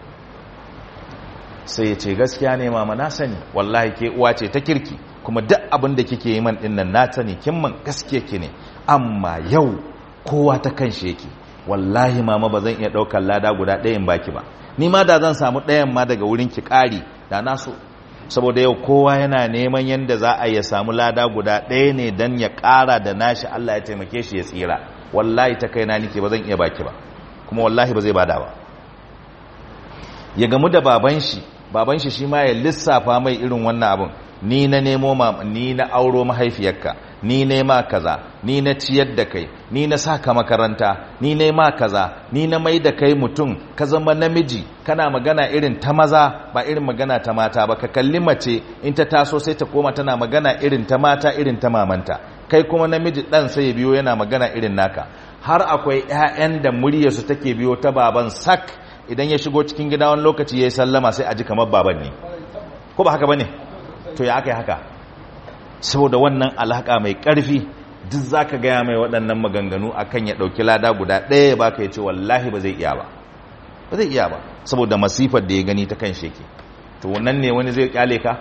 sai ya ce gaskiya ne mama na sani wallahi ke uwa ce ta kirki kuma duk abin da kike yi man ɗin nan na sani kin man gaskiya ki ne amma yau kowa ta kan shi yake wallahi mama ba zan iya ɗaukar lada guda ɗayan baki ba ni ma da zan samu ɗayan ma daga wurin ki ƙari da na so saboda yau kowa yana neman yadda za a ya samu lada guda ɗaya ne don ya ƙara da nashi Allah ya taimake shi ya tsira wallahi ta kaina nike ba zan iya baki ba kuma wallahi ba zai bada ba ya gamu da baban shi baban shi shi ma ya lissafa mai irin wannan abin ni na nemo ma ni na auro mahaifiyarka ni ne ma kaza ni na ciyar da kai ni na saka makaranta ni ne ma kaza ni na mai da kai mutum ka zama namiji kana magana irin ta maza ba irin magana ta mata ba ka kalli mace in ta taso sai ta koma tana magana irin ta mata irin ta mamanta kai kuma namiji dan sai ya biyo yana magana irin naka har akwai ƴaƴan da muryarsu take biyo ta baban sak idan ya shigo cikin gida wani lokaci yayi sallama sai a ji kamar baban ne ko ba haka bane to ya aka yi haka saboda wannan alhaka mai ƙarfi duk za ka gaya mai waɗannan maganganu akan ya ɗauki lada guda ɗaya ba ka yi ce wallahi ba zai iya ba ba zai iya ba saboda masifar da ya gani ta kan sheke to nan ne wani zai kyale ka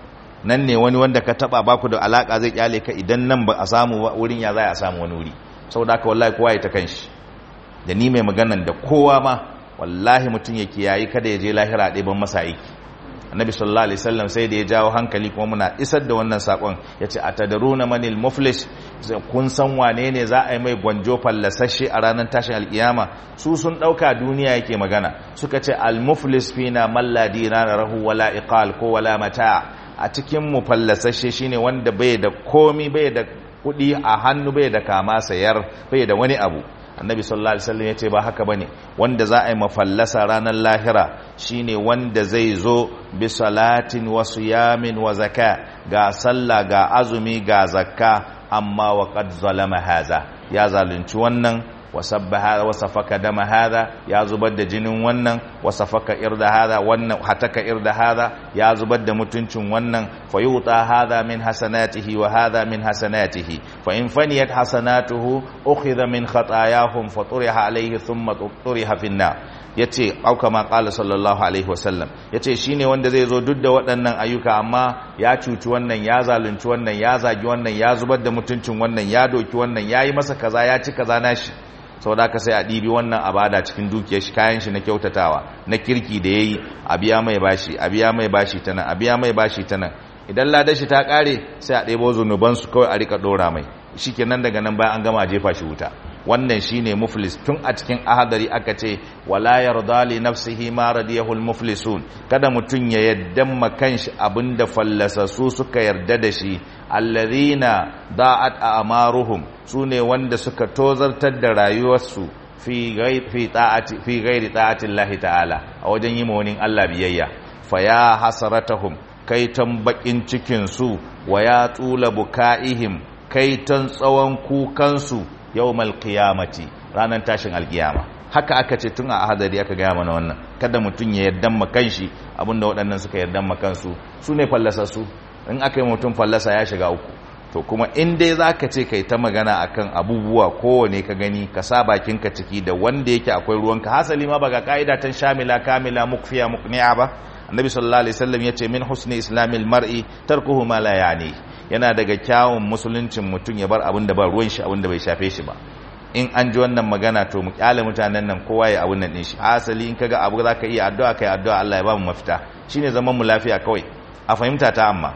nan ne wani wanda ka taɓa ba ku da alaka zai kyale ka idan nan ba a samu wurin ya za a samu wani wuri saboda haka wallahi kowa ya ta kan shi da ni mai maganan da kowa ma wallahi mutum ya kiyayi kada ya je lahira ɗaya ban masa aiki annabi sallallahu alaihi wasallam sai da ya jawo hankali kuma muna isar da wannan sakon yace atadaruna manil muflis kun san wane ne za a yi mai gwanjo fallasashe a ranar tashin alkiyama su sun dauka duniya yake magana suka ce al muflis fina man la dinara rahu wala iqal ko wala mata a cikin mu fallasashe shine wanda bai da komi bai da kudi a hannu bai da kama sayar bai da wani abu annabi sallallahu alaihi wasallam yace ba haka bane wanda za a yi mafallasa ranar lahira shine wanda zai zo bi salatin wa siyamin wa zaka ga sallah ga azumi ga zakka amma wa qad zalama hadha ya zalunci wannan wa sabbaha wa safaka dama hadha ya zubar da jinin wannan wa safaka irda hadha wannan hataka irda hadha ya zubar da mutuncin wannan fa yuta hadha min hasanatihi wa hadha min hasanatihi fa in faniyat hasanatuhu ukhidha min khatayahum fa turiha alayhi thumma turiha fi an-nar yace au kama qala sallallahu alaihi wasallam yace shine wanda zai zo duk da waɗannan ayyuka amma ya cuci wannan ya zalunci wannan ya zagi wannan ya zubar da mutuncin wannan ya doki wannan yayi masa kaza ya ci kaza nashi sau da ka sai a ɗibi wannan abada cikin dukiyar shi kayan shi na kyautatawa na kirki da ya yi a biya mai bashi a biya mai bashi ta nan a biya mai bashi ta nan idan ladar shi ta ƙare sai a ɗebo zunubansu kawai a rika ɗora mai shi kenan daga nan bayan an gama jefa shi wuta wannan shi ne muflis tun a cikin ahadari aka ce wala yarda li nafsihi ma radiyahu al-muflisun kada mutun ya yadda makan shi abinda fallasassu suka yarda da shi alladhina da'at a'maruhum sune wanda suka tozartar da rayuwarsu fi ghairi fi ta'ati fi ghairi ta'ati Allah ta'ala a wajen yi mawnin Allah biyayya fa ya hasaratahum kaitan bakin cikin su wa ya tula bukaihim kaitan tsawon kukan su yawmal qiyamati ranan tashin alkiyama haka aka ce tun a ahadari aka gaya mana wannan kada mutun ya yarda makan shi abinda waɗannan suka yarda makan su sune fallasassu in aka yi mutum fallasa ya shiga uku to kuma in dai za ka ce kai ta magana akan abubuwa kowane ka gani ka sa bakinka ciki da wanda yake akwai ruwanka hasali ma ba ga ka'ida tan shamila kamila mukfiya muqni'a ba annabi sallallahu alaihi wasallam yace min husni islamil mar'i tarkuhu ma la yani yana daga kyawun musuluncin mutum ya bar abin da ba ruwan shi abin da bai shafe shi ba in an ji wannan magana to mu kyale mutanen nan kowa ya abun nan din shi hasali in kaga abu zaka iya addu'a kai addu'a Allah ya ba mu mafita shine zaman mu lafiya kawai a fahimta ta amma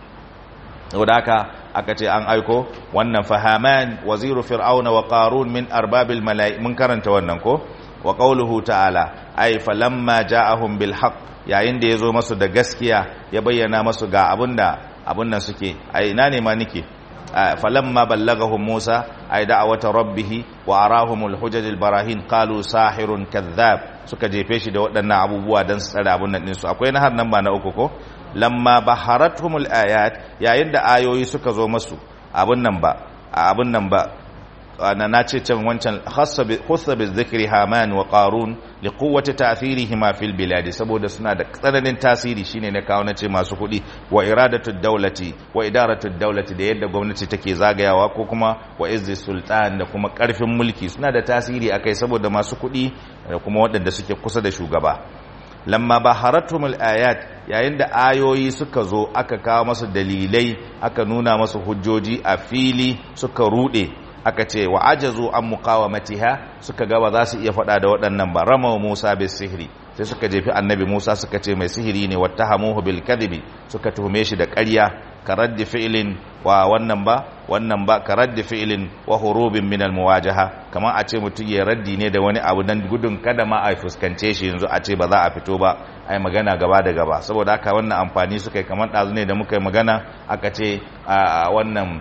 saboda haka aka ce an aiko wannan fahaman waziru fir'auna wa qarun min arbabil mala'i mun karanta wannan ko wa qawluhu ta'ala ay falamma ja'ahum bil haqq yayin da yazo masu da gaskiya ya bayyana masu ga abunda abun nan suke ai ina ne ma nike falamma ballagahum musa ay da'wata rabbih wa arahumul hujajil barahin qalu sahirun kadhab suka jefe shi da waɗannan abubuwa dan su tsare abun nan din su akwai na har nan ba na uku ko lamma baharathumul ayat yayin da ayoyi suka zo masu abun nan ba abun nan ba ana nace can wancan khassa bi dhikri haman wa qarun li quwwati ta'thirihima fil bilad saboda suna da tsananin tasiri shine na kawo nace masu kudi wa iradatu dawlati wa idaratu dawlati da yadda gwamnati take zagayawa ko kuma wa izzi sultan da kuma karfin mulki suna da tasiri akai saboda masu kudi da kuma waɗanda suke kusa da shugaba lamma baharatumul ayat yayin da ayoyi suka zo aka kawo masu dalilai aka nuna masu hujjoji a fili suka rude aka ce wa ajazu an muqawamatiha suka ga ba za su iya faɗa da waɗannan ba rama Musa bis sihri sai suka jefi annabi Musa suka ce mai sihiri ne wattahamuhu bil kadhibi suka tuhume shi da ƙarya karaddi fi'lin wa wannan ba wannan ba karaddi fi'lin wa hurubin min al muwajaha kamar a ce mutum ya raddi ne da wani abu dan gudun kada ma a fuskance shi yanzu a ce ba za a fito ba ai magana gaba da gaba saboda haka wannan amfani suka yi kamar ɗazu ne da muka yi magana aka ce wannan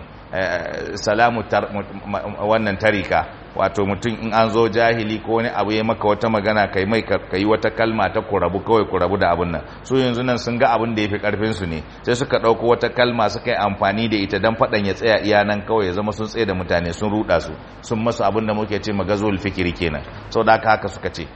salamu wannan tarika wato mutum in an zo jahili ko wani abu ya maka wata magana kai mai kai wata kalma ta kurabu kawai kurabu da abun nan su yanzu nan sun ga abin da yafi karfin su ne sai suka dauko wata kalma suka yi amfani da ita dan fadan ya tsaya iya nan kawai ya zama sun tsaye da mutane sun ruda su sun masu abin da muke ce magazul fikiri kenan saboda haka haka suka ce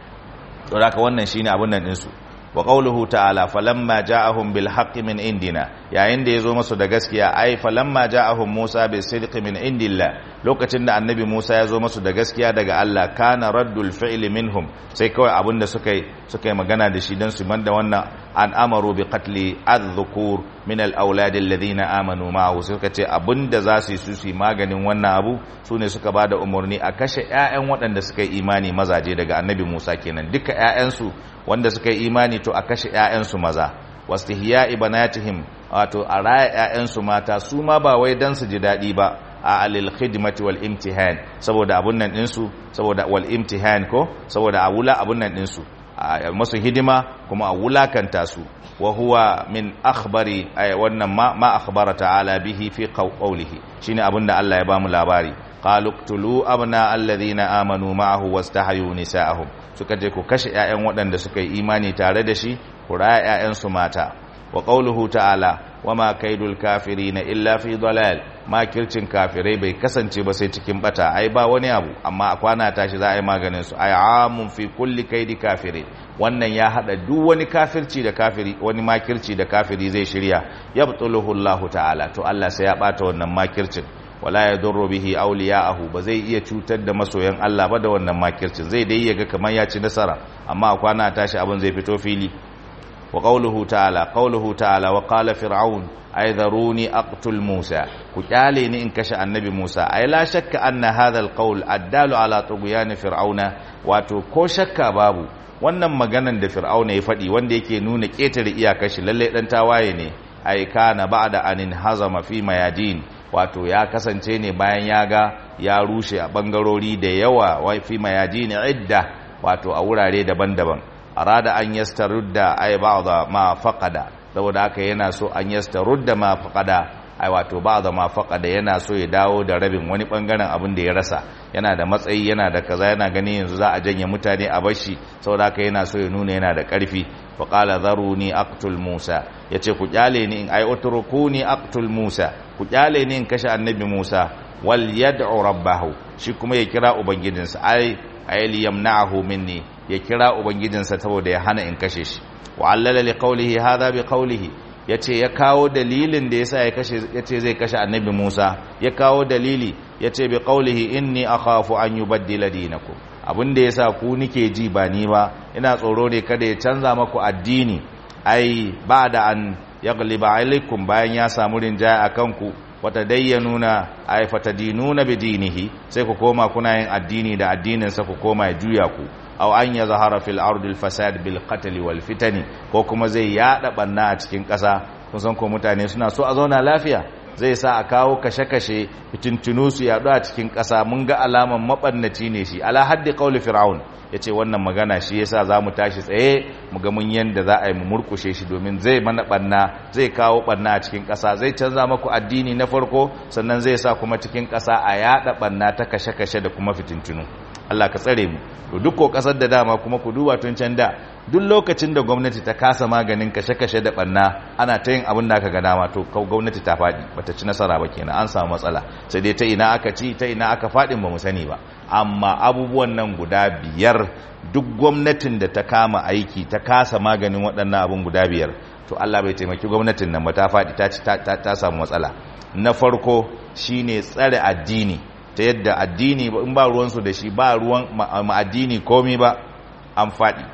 saboda haka wannan shine abin nan din su wa qawluhu ta'ala falamma ja'ahum bil haqqi min indina yayin da yazo masu da gaskiya ai falamma ja'ahum Musa bis sidqi min indillah lokacin da annabi Musa yazo masu da gaskiya daga Allah kana raddul fi'li minhum sai kawai abinda suka yi suka yi magana da shi dan su banda wannan an amaru bi qatli adh-dhukur min al-awlad alladhina amanu ma'ahu suka ce abinda za su yi su su maganin wannan abu sune suka bada umurni a kashe ƴaƴan waɗanda suka yi imani mazaje daga annabi Musa kenan duka ƴaƴansu wanda suka yi imani to a kashe ƴaƴansu maza wastihya'i banatihim wato a raya ƴaƴansu mata su ma ba wai dan su ji dadi ba a alil khidmati wal imtihan saboda abun nan din su saboda wal imtihan ko saboda a wula abun nan din su a masu hidima kuma a wulakanta su wa huwa min akhbari ay wannan ma ma akhbara ta'ala bihi fi qawlihi shine abun da Allah ya bamu labari qalu qtulu abna alladhina amanu ma'ahu wastahyu nisa'ahum suka je ku kashe ƴaƴan waɗanda suka yi imani tare da shi ku raya ƴaƴan su mata wa qawluhu ta'ala wama kaidul kafirina illa fi dalal makircin kafirai bai kasance ba sai cikin bata ai ba wani abu amma a kwana tashi za a yi maganin su ai amun fi kulli kaidi kafiri wannan ya hada duk wani kafirci da kafiri wani makirci da kafiri zai shirya yabtuluhu Allah ta'ala to Allah sai ya bata wannan makircin wala yadurru bihi awliya'ahu ba zai iya cutar da masoyan Allah ba da wannan makircin zai dai yaga kamar ya ci nasara amma a kwana tashi abin zai fito fili wa qawluhu ta'ala qawluhu ta'ala wa qala fir'aun ay dharuni aqtul musa ku kyale ni in kashe annabi musa ay la shakka anna hadha alqawl addalu ala tughyan fir'auna wato ko shakka babu wannan maganan da fir'auna ya fadi wanda yake nuna ketare iyakar shi lalle dan tawaye ne ay kana ba'da anin hazama fi mayadin wato ya kasance ne bayan ya ga ya rushe a bangarori da yawa wa fi mayadin idda wato a wurare daban-daban arada an yastarudda ay ba'da ma faqada saboda haka yana so an yastarudda ma faqada ai wato ba'da ma faqada yana so ya dawo da rabin wani bangaren abin da ya rasa yana da matsayi yana da kaza yana gani yanzu za a janye mutane a bashi saboda haka yana so ya nuna yana da karfi fa qala dharuni aqtul musa yace ku kyale ni in ai utrukuni aqtul musa ku kyale ni in kashe annabi musa wal yad'u rabbahu shi kuma ya kira ubangijinsa ai ay liyamna'ahu minni ya kira ubangijinsa saboda ya hana in kashe shi wa allala li qawlihi hadha bi qawlihi yace ya kawo dalilin da yasa ya kashe yace zai kashe annabi Musa ya kawo dalili yace bi qawlihi inni akhafu an yubaddila dinakum abinda yasa ku nike ji ba ni ba ina tsoro ne kada ya canza maku addini ai ba'da an yaghliba alaikum bayan ya samu rinjaya akan ku wata dayyanuna ay fatadinuna bidinihi sai ku koma kuna yin addini da addinin sa ku koma ya juya ku aw an yazhara fil ardi al fasad bil qatl wal fitani ko kuma zai yada banna a cikin ƙasa kun san ko mutane suna so a zauna lafiya zai sa a kawo kashe-kashe fitintunu su yadu a cikin ƙasa mun ga alaman mabannaci ne shi ala haddi qawli fir'aun yace wannan magana shi yasa zamu tashi tsaye mu ga mun yanda za a yi mu murkushe shi domin zai mana banna zai kawo banna a cikin ƙasa zai canza maku addini na farko sannan zai sa kuma cikin ƙasa a yada banna ta kashe-kashe da kuma fitintunu Allah ka tsare mu. To duk ko kasar da dama kuma ku duba tun can da duk lokacin da gwamnati ta kasa maganin kashe-kashe da banna ana ta yin abin da aka ga dama to gwamnati ta faɗi bata ci nasara ba kenan, an samu matsala. Sai dai ta ina aka ci ta ina aka faɗin ba mu sani ba, amma abubuwan nan guda biyar duk gwamnatin da ta kama aiki ta kasa maganin waɗannan abun guda biyar to Allah bai taimaki gwamnatin nan ba, ta faɗi ta ta ta samu matsala. Na farko shine tsare addini, ta yadda addini in ba ruwansu da shi ba ruwan ma addini komi ba, an faɗi.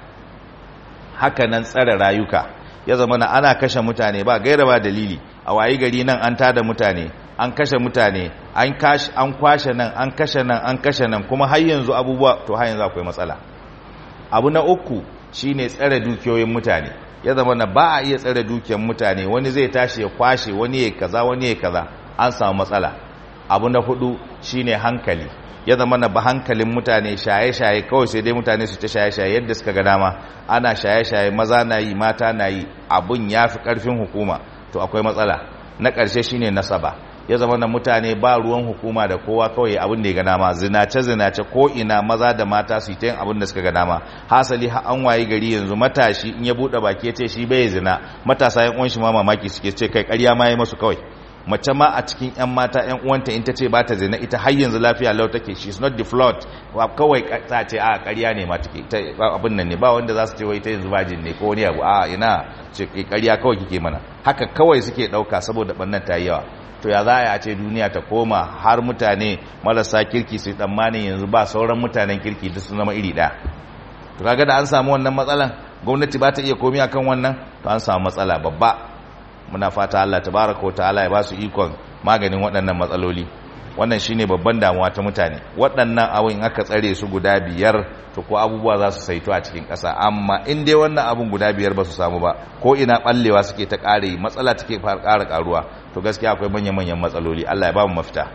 Haka nan tsare rayuka, ya zama na ana kashe mutane ba gaira ba dalili, a wayi gari nan an tada mutane, an kashe mutane, an kashi an kwashe nan, an kashe nan, an kashe nan, kuma har yanzu abubuwa to har yanzu akwai matsala. Abu na uku shine tsare dukiyoyin mutane, ya zama na ba a iya tsare dukiyar mutane, wani zai tashi ya kwashe, wani ya kaza, wani ya kaza, an samu matsala. Abu na hudu shine hankali, ya zama na ba hankalin mutane shaye-shaye kawai, sai dai mutane su ta shaye-shaye yadda suka ga dama, ana shaye-shaye, maza na yi, mata na yi, abun ya fi ƙarfin hukuma, to akwai matsala. Na ƙarshe shine nasaba, ya zama na mutane ba ruwan hukuma da kowa, kawai abin da ya ga dama, zinace-zinace ko ina, maza da mata su yi ta yin abin da suka ga dama. Hasali an wayi gari yanzu matashi in ya buɗe baki ya ce shi bai zina, matasa yan uwan shi ma mamaki suke ce kai ƙarya ma yi masu kawai. Mace ma a cikin yan mata yan uwanta in ta ce ba ta zina, ita har yanzu lafiya lau take, she is not the flood, kawai ta ce a ƙarya ne ma take, abin nan ne, ba wanda za su ce wai ta yanzu bajin ne ko wani abu, a ina ce ƙarya kawai kike mana, haka kawai suke ɗauka saboda ɓannan ta yi yawa. To ya za a ce duniya ta koma har mutane marasa kirki su tsammanin yanzu ba sauran mutanen kirki duk su zama iri ɗaya. To kaga da an samu wannan matsalan, gwamnati ba ta iya komi akan wannan, to an samu matsala babba. Muna fata Allah tabaraka wa ta'ala ya ba su ikon maganin waɗannan matsaloli. Wannan shine babban damuwa ta mutane, waɗannan abun in aka tsare su guda biyar to ko abubuwa za su saito a cikin ƙasa, amma in dai wannan abun guda biyar ba su samu ba, ko ina ɓallewa suke ta ƙare, matsala take ƙara ƙaruwa, to gaskiya akwai manyan-manyan matsaloli. Allah ya ba mu mafita.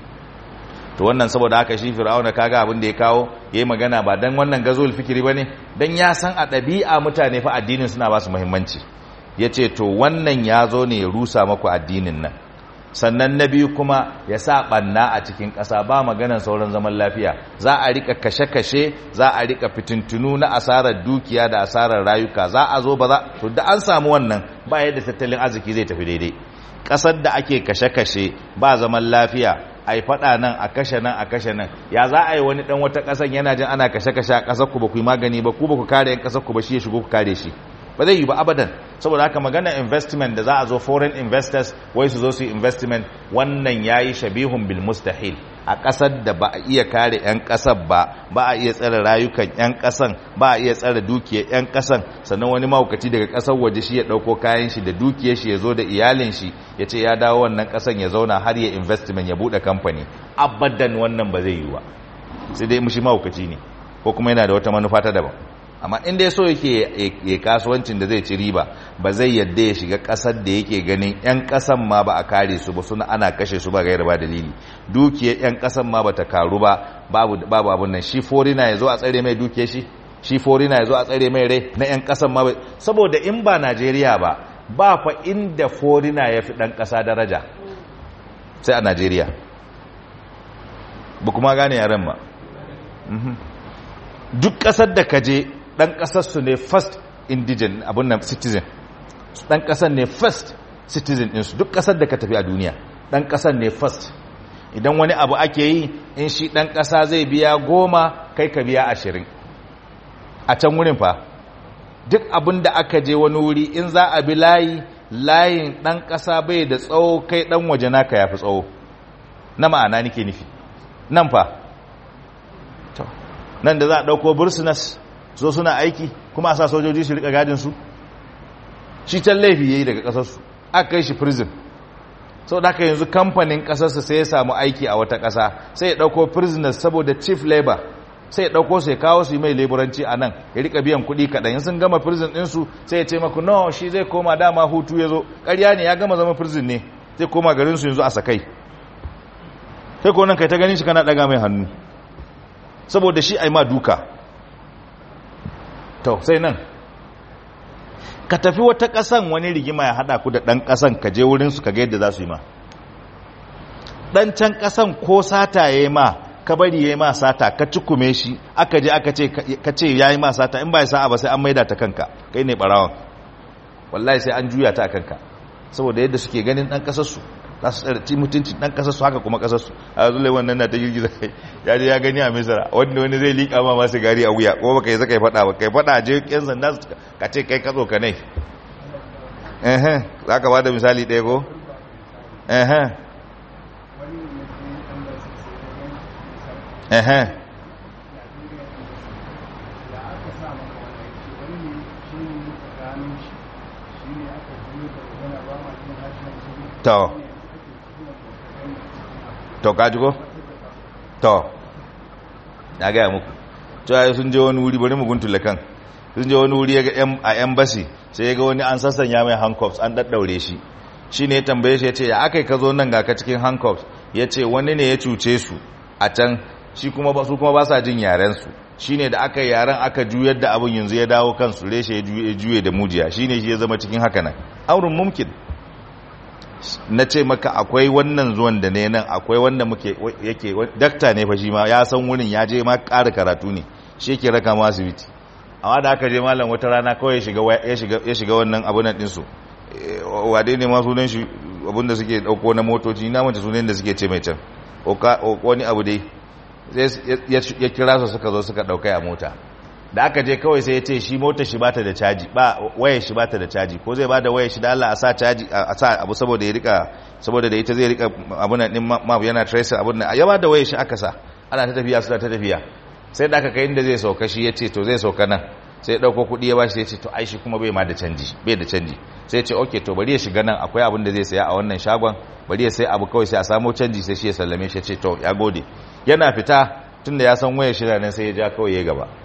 To wannan saboda haka shi Fir'auna kaga abin da ya kawo, yayi magana ba dan wannan gazul fikiri bane, dan ya san a ɗabi'a mutane fa addinin suna ba su muhimmanci. Yace to wannan ya zo ne ya rusa maku addinin nan, sannan na biyu kuma ya sa ɓanna a cikin ƙasa, ba maganan sauran zaman lafiya, za a rika kashe-kashe, za a rika fitintunu na asarar dukiya da asarar rayuka, za a zo ba za to da an samu wannan ba yadda tattalin arziki zai tafi daidai. Ƙasar da ake kashe-kashe ba zaman lafiya, ai faɗa nan a kashe nan a kashe nan, ya za a yi wani ɗan wata ƙasan yana jin ana kashe-kashe a ƙasar ku ba ku yi magani ba, ku ba ku kare yan ƙasar ku ba, shi ya shigo ku kare shi, ba zai yi ba abadan. Saboda haka magana investment da za a zo foreign investors wai su zo su investment, wannan yayi shabihun bil mustahil. A ƙasar da ba a iya kare 'yan ƙasar ba, ba a iya tsare rayukan 'yan ƙasan, ba a iya tsare dukiyar 'yan ƙasan, sannan wani mahaukaci daga ƙasar waje shi ya ɗauko kayan shi da dukiyar shi ya zo da iyalin shi ya ce ya dawo wannan ƙasan ya zauna har ya investment ya buɗe kamfani, abadan wannan ba zai yi ba, sai dai mushi mahaukaci ne ko kuma yana da wata manufa ta daban. Amma in dai so yake ya kasuwancin da zai ci riba, ba zai yadda ya shiga kasar da yake ganin yan kasan ma ba a kare su ba, suna ana kashe su ba gaira ba dalili, dukiyar yan kasan ma bata karu ba, babu babu abun nan. Shi forina yazo a tsare mai dukiyar shi, shi forina yazo a tsare mai rai na yan kasan ma, saboda in ba Najeriya ba, ba fa inda forina yafi dan kasa daraja sai a Najeriya. Ba kuma gane yaran ba. Duk kasar da kaje dan kasar su ne first indigen abun nan citizen, dan kasar ne first citizen din su. Duk kasar da ka tafi a duniya dan kasar ne first. Idan wani abu ake yi, in shi dan kasa zai biya goma, kai ka biya ashirin a can wurin fa. Duk abin da aka je wani wuri, in za a bi layi, layin dan kasa bai da tsawo, kai dan waje naka yafi tsawo, na ma'ana nake nufi nan fa. To nan da za a dauko bursunas so suna aiki kuma a sa sojoji su rika gadin su, shi can laifi yayi daga kasar su, aka kai shi prison. Sau da haka yanzu kamfanin kasar su sai ya samu aiki a wata kasa, sai ya dauko prisoners saboda chief labor, sai ya dauko su ya kawo su mai laboranci a nan, ya rika biyan kuɗi kaɗan. Sun gama prison din su sai ya ce maku no, shi zai koma dama hutu ya zo. Ƙarya ne, ya gama zama prison ne, zai koma garin su yanzu a sakai. Sai ko nan kai ta ganin shi kana daga mai hannu saboda shi ai ma duka. To sai nan ka tafi wata ƙasan, wani rigima ya haɗa ku da ɗan ƙasan, ka je wurinsu ka ga yadda za su yi ma. Ɗan can ƙasan ko sata ya yi ma, ka bari yayi ma sata ka cikume shi aka je aka ce ka ce yayi ma sata in ba ya sa'a ba sai an maida ta kanka kai ne barawan wallahi sai an juya ta kanka saboda yadda suke ganin dan kasar su za su tsarci mutuncin dan kasar su haka kuma kasar su a zule wannan na ta girgiza kai ya je ya gani a Misra wanda wani zai liƙa ma masu gari a wuya ko baka yi zaka yi fada ba kai fada je yan sanda ka ce kai katso ka nai eh eh zaka bada misali ɗaya ko eh eh eh eh to to kaji ko to ya gaya muku cewa sun je wani wuri bari mu guntule kan sun je wani wuri a embassy sai ya ga wani an sassanya mai handcuffs an daddaure shi shi ne ya tambaye shi ya ce ya aka yi ka zo nan ga ka cikin handcuffs ya ce wani ne ya cuce su a can shi kuma ba su kuma ba sa jin yarensu shi ne da aka yi yaren aka juyar da abin yanzu ya dawo kansu reshe ya juye da mujiya shi ne shi ya zama cikin haka nan aurin mumkin na ce maka akwai wannan zuwan da ne nan akwai wanda muke yake dakta ne fa shi ma ya san wurin ya je ma ƙara karatu ne shi yake raka ma asibiti amma da aka je malam wata rana kawai ya shiga ya shiga wannan abun nan ɗinsu wade ne ma sunan shi abun da suke ɗauko na motoci na mace sunan da suke ce mai can wani abu dai ya kira su suka zo suka ɗaukai a mota da aka je kawai sai ya ce shi motar shi bata da caji ba wayar shi bata da caji ko zai bada wayar shi da Allah a sa caji a sa abu saboda ya rika saboda da ita zai rika abun nan din map yana tracer abun nan ya bada wayar shi aka sa ana ta tafiya suna ta tafiya sai da aka kai inda zai sauka shi yace to zai sauka nan sai ya dauko kudi ya bashi yace to ai shi kuma bai ma da canji bai da canji sai ya ce okay to bari ya shiga nan akwai abun da zai saya a wannan shagon bari ya sai abu kawai sai a samu canji sai shi ya sallame shi ya ce to ya gode yana fita tunda ya san wayar shi nan sai ya ja kawai ya gaba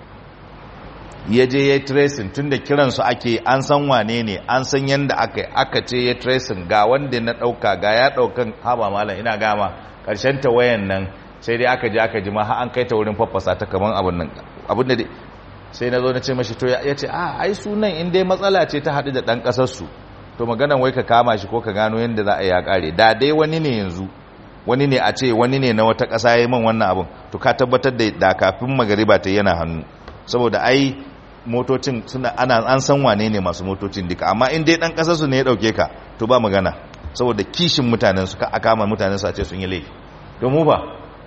ya je ya tracing tun da kiransu ake an san wane ne an san yadda aka aka ce ya tracing ga wanda na ɗauka ga ya ɗaukan haba malam ina gama ƙarshen ta wayan nan sai dai aka je aka ji ma har an kai ta wurin faffasa ta kaman abin nan abin da sai na zo na ce mashi to ya ce a ai sunan in dai matsala ce ta haɗu da ɗan ƙasarsu to maganan wai ka kama shi ko ka gano yadda za a yi ya ƙare da dai wani ne yanzu wani ne a ce wani ne na wata ƙasa ya yi man wannan abin to ka tabbatar da da kafin magariba ta yana hannu saboda ai motocin suna ana an san wane ne masu motocin duka amma in dai dan kasar su ne ya dauke ka to ba magana saboda kishin mutanen su ka akama mutanen su a ce sun yi laifi to mu ba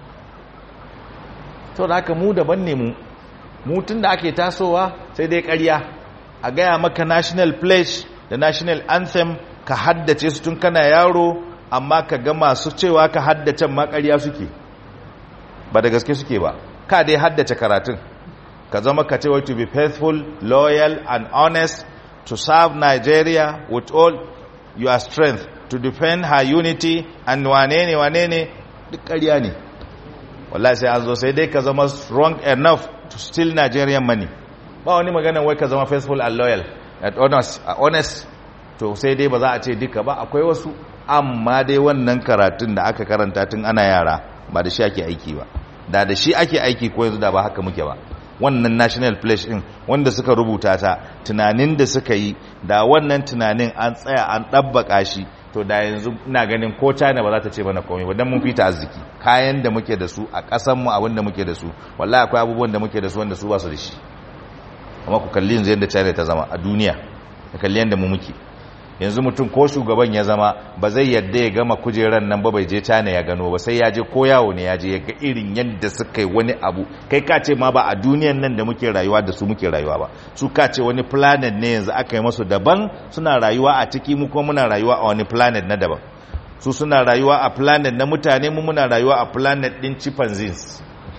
to da haka mu daban ne mu mu tunda ake tasowa sai dai ƙarya a gaya maka national pledge da national anthem ka haddace su tun kana yaro amma ka ga masu cewa ka haddace ma ƙarya suke ba da gaske suke ba ka dai haddace karatun ka zama ka ce to be faithful, loyal and honest to serve Nigeria with all your strength to defend her unity and wane ne wane ne duk ƙarya ne wallahi sai an zo sai dai ka zama strong enough to steal Nigerian money ba wani magana wai ka zama faithful and loyal and honest, honest to sai dai ba za a ce duka ba akwai wasu amma dai wannan karatun da aka karanta tun ana yara ba da shi ake aiki ba da da shi ake aiki ko yanzu da ba haka muke ba wannan national pledge din wanda suka rubuta ta tunanin da suka yi da wannan tunanin an tsaya an dabbaka shi to da yanzu ina ganin ko China ba za ta ce mana komai ba dan mun fita arziki kayan da muke da su a kasan mu abin da muke da su wallahi akwai abubuwan da muke da su wanda su ba su da shi amma ku kalli yanzu yanda China ta zama a duniya ka kalli yanda mu muke yanzu mutum ko shugaban ya zama ba zai yadda ya gama kujeran nan ba bai je China ya gano ba sai ya je ko yawo ne ya je ya ga irin yadda suka yi wani abu kai ka ce ma ba a duniyan nan da muke rayuwa da su muke rayuwa ba su ka ce wani planet ne yanzu aka yi masu daban suna rayuwa a ciki mu kuma muna rayuwa a wani planet na daban su suna rayuwa a planet na mutane mu muna rayuwa a planet din chimpanzees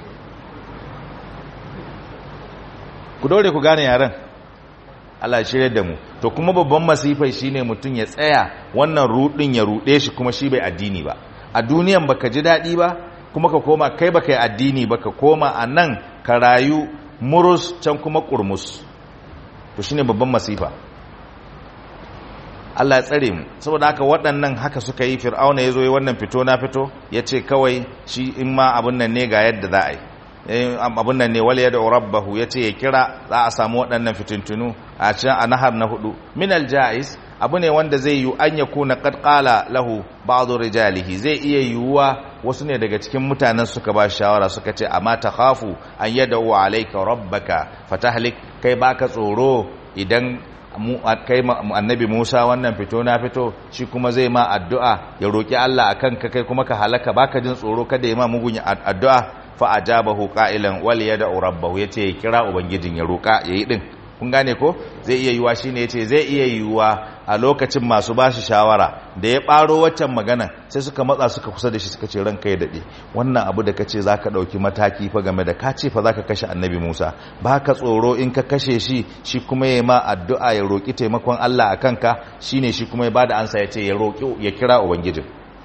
ku dore ku gane yaran Allah shirye da mu to kuma babban masifai shine mutum ya tsaya wannan rudin ya rude shi kuma shi bai addini ba a duniyan baka ji dadi ba kuma ka koma kai baka yi addini baka koma anan ka rayu murus can kuma kurmus to shine babban masifa Allah ya tsare mu saboda haka waɗannan haka suka yi fir'auna yazo yi wannan fito na fito yace kawai shi in ma abun nan ne ga yadda za a yi abun nan ne wal yad'u rabbahu yace ya kira za a samu waɗannan fitintunu a can a nahar na hudu min aljais abu ne wanda zai yi an yakuna qad qala lahu ba'd rijalihi zai iya yiwuwa wasu ne daga cikin mutanen suka ba shawara suka ce amma takhafu an yad'u alayka rabbaka fatahlik, kai baka tsoro idan kai annabi Musa wannan fito na fito shi kuma zai ma addu'a ya roki Allah akan ka kai kuma ka halaka, baka jin tsoro kada ya ma mugun addu'a? fa ajabahu qailan wal yad'u rabbahu, yace kira ubangijin ya roka yayi din. kun gane ko zai iya yiwa shine yace zai iya yiwa a lokacin masu bashi shawara da ya baro waccan magana sai suka matsa suka kusa da shi suka ce ranka ya dade, wannan abu da kace zaka dauki mataki fa game da kace fa zaka kashe annabi Musa, baka tsoro in ka kashe shi shi kuma yayi ma addu'a ya roki taimakon Allah akan ka? Shine shi kuma ya bada ansa yace ya roki ya kira ubangijin,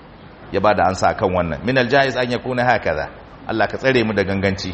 ya bada ansa akan wannan. min aljaiz an yakuna hakaza, Allah ka tsare mu da ganganci.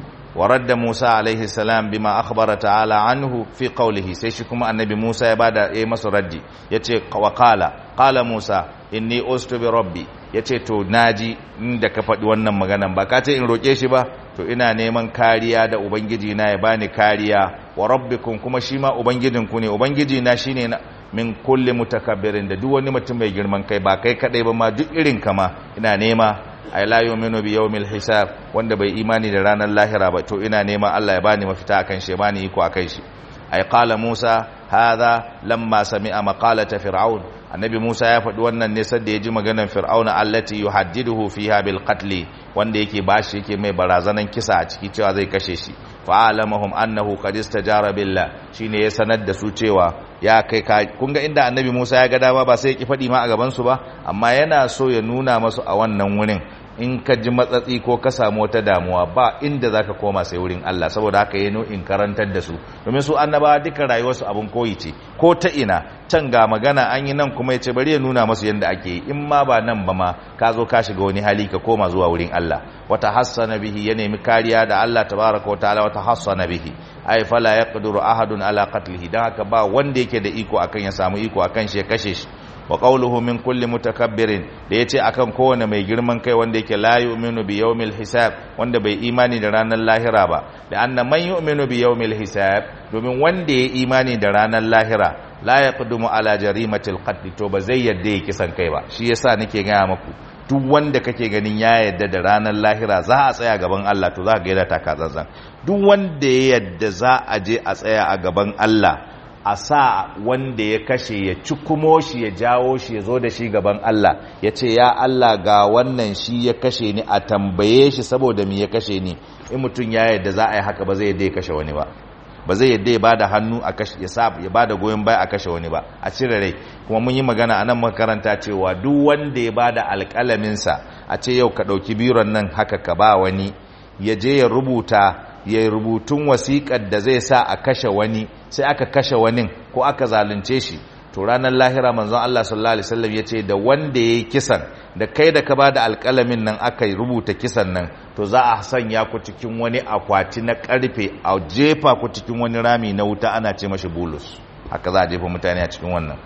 ورد موسى عليه السلام بما أخبر تعالى عنه في قوله، sai shi kuma annabi Musa ya bada yayi masa raddi yace wa qala qala Musa inni ustu bi rabbi, yace to naji inda ka faɗi wannan maganan ba ka ce in roke shi ba, to ina neman kariya da ubangiji na ya bani kariya, wa rabbikum kuma shi ma ubangijin ku ne, ubangiji na shine min kulli mutakabbirin, da duk wani mutum mai girman kai, ba kai kadai ba ma duk irin kama ina nema. ay la yu'minu bi yawmil hisab, wanda bai imani da ranar lahira ba, to ina neman Allah ya bani mafita akan shi, bani iko akan shi. ay qala Musa hadha lamma sami'a maqalata fir'aun, annabi Musa ya faɗi wannan ne sadda ya ji maganar fir'auna allati yuhaddiduhu fiha bil qatl, wanda yake bashi yake mai barazanan kisa a ciki cewa zai kashe shi. fa'alamahum annahu qad istajara billah, shine ya sanar da su cewa ya kai ka. kun ga inda annabi Musa ya ga dama ba sai ya ki faɗi ma a gaban su ba, amma yana so ya nuna masu a wannan wurin in ka ji matsatsi ko ka samu wata damuwa ba inda zaka koma sai wurin Allah, saboda haka yayin in karantar da su, domin su annabawa duka rayuwarsu abun koyi ce ko ta ina. can ga magana an yi nan kuma yace bari ya nuna masu yanda ake yi, in ma ba nan ba ma ka zo ka shiga wani hali ka koma zuwa wurin Allah. wata hassana bihi, ya nemi kariya da Allah tabaraka wa ta'ala, wata hassana bihi ay fala yaqdiru ahadun ala qatlihi, dan haka ba wanda yake da iko akan ya samu iko akan shi ya kashe shi. wa qawluhu min kulli mutakabbirin, da yace akan kowane mai girman kai wanda yake la yu'minu bi yawmil hisab, wanda bai imani da ranar lahira ba. da anna man yu'minu bi yawmil hisab, domin wanda ya imani da ranar lahira la yaqdumu ala jarimatil qatl, to ba zai yadda ya kisan kai ba. shi yasa nake gaya maku duk wanda kake ganin ya yadda da ranar lahira za a tsaya gaban Allah, to za ka ga yana taka tsantsan. duk wanda ya yadda za a je a tsaya a gaban Allah, a sa wanda ya kashe ya cikumo shi ya jawo shi ya zo da shi gaban Allah ya ce ya Allah ga wannan shi ya kashe ni, a tambaye shi saboda me ya kashe ni. in mutum ya yadda za a yi haka ba zai yadda ya kashe wani ba, ba zai yadda ya bada hannu a kashe ya sa ya bada goyon baya a kashe wani ba, a cire rai. kuma mun yi magana a nan makaranta cewa duk wanda ya bada alƙalamin sa a ce yau ka dauki biron nan haka ka ba wani ya je ya rubuta ya rubutun wasiƙar da zai sa a kashe wani, sai aka kashe wani ko aka zalunce shi, to ranar lahira manzon Allah sallallahu alaihi wasallam yace da wanda yayi kisan da kai da ka bada alƙalamin nan aka rubuta kisan nan, to za a sanya ku cikin wani akwati na karfe a jefa ku cikin wani rami na wuta ana ce mashi bulus, haka za a jefa mutane a cikin wannan.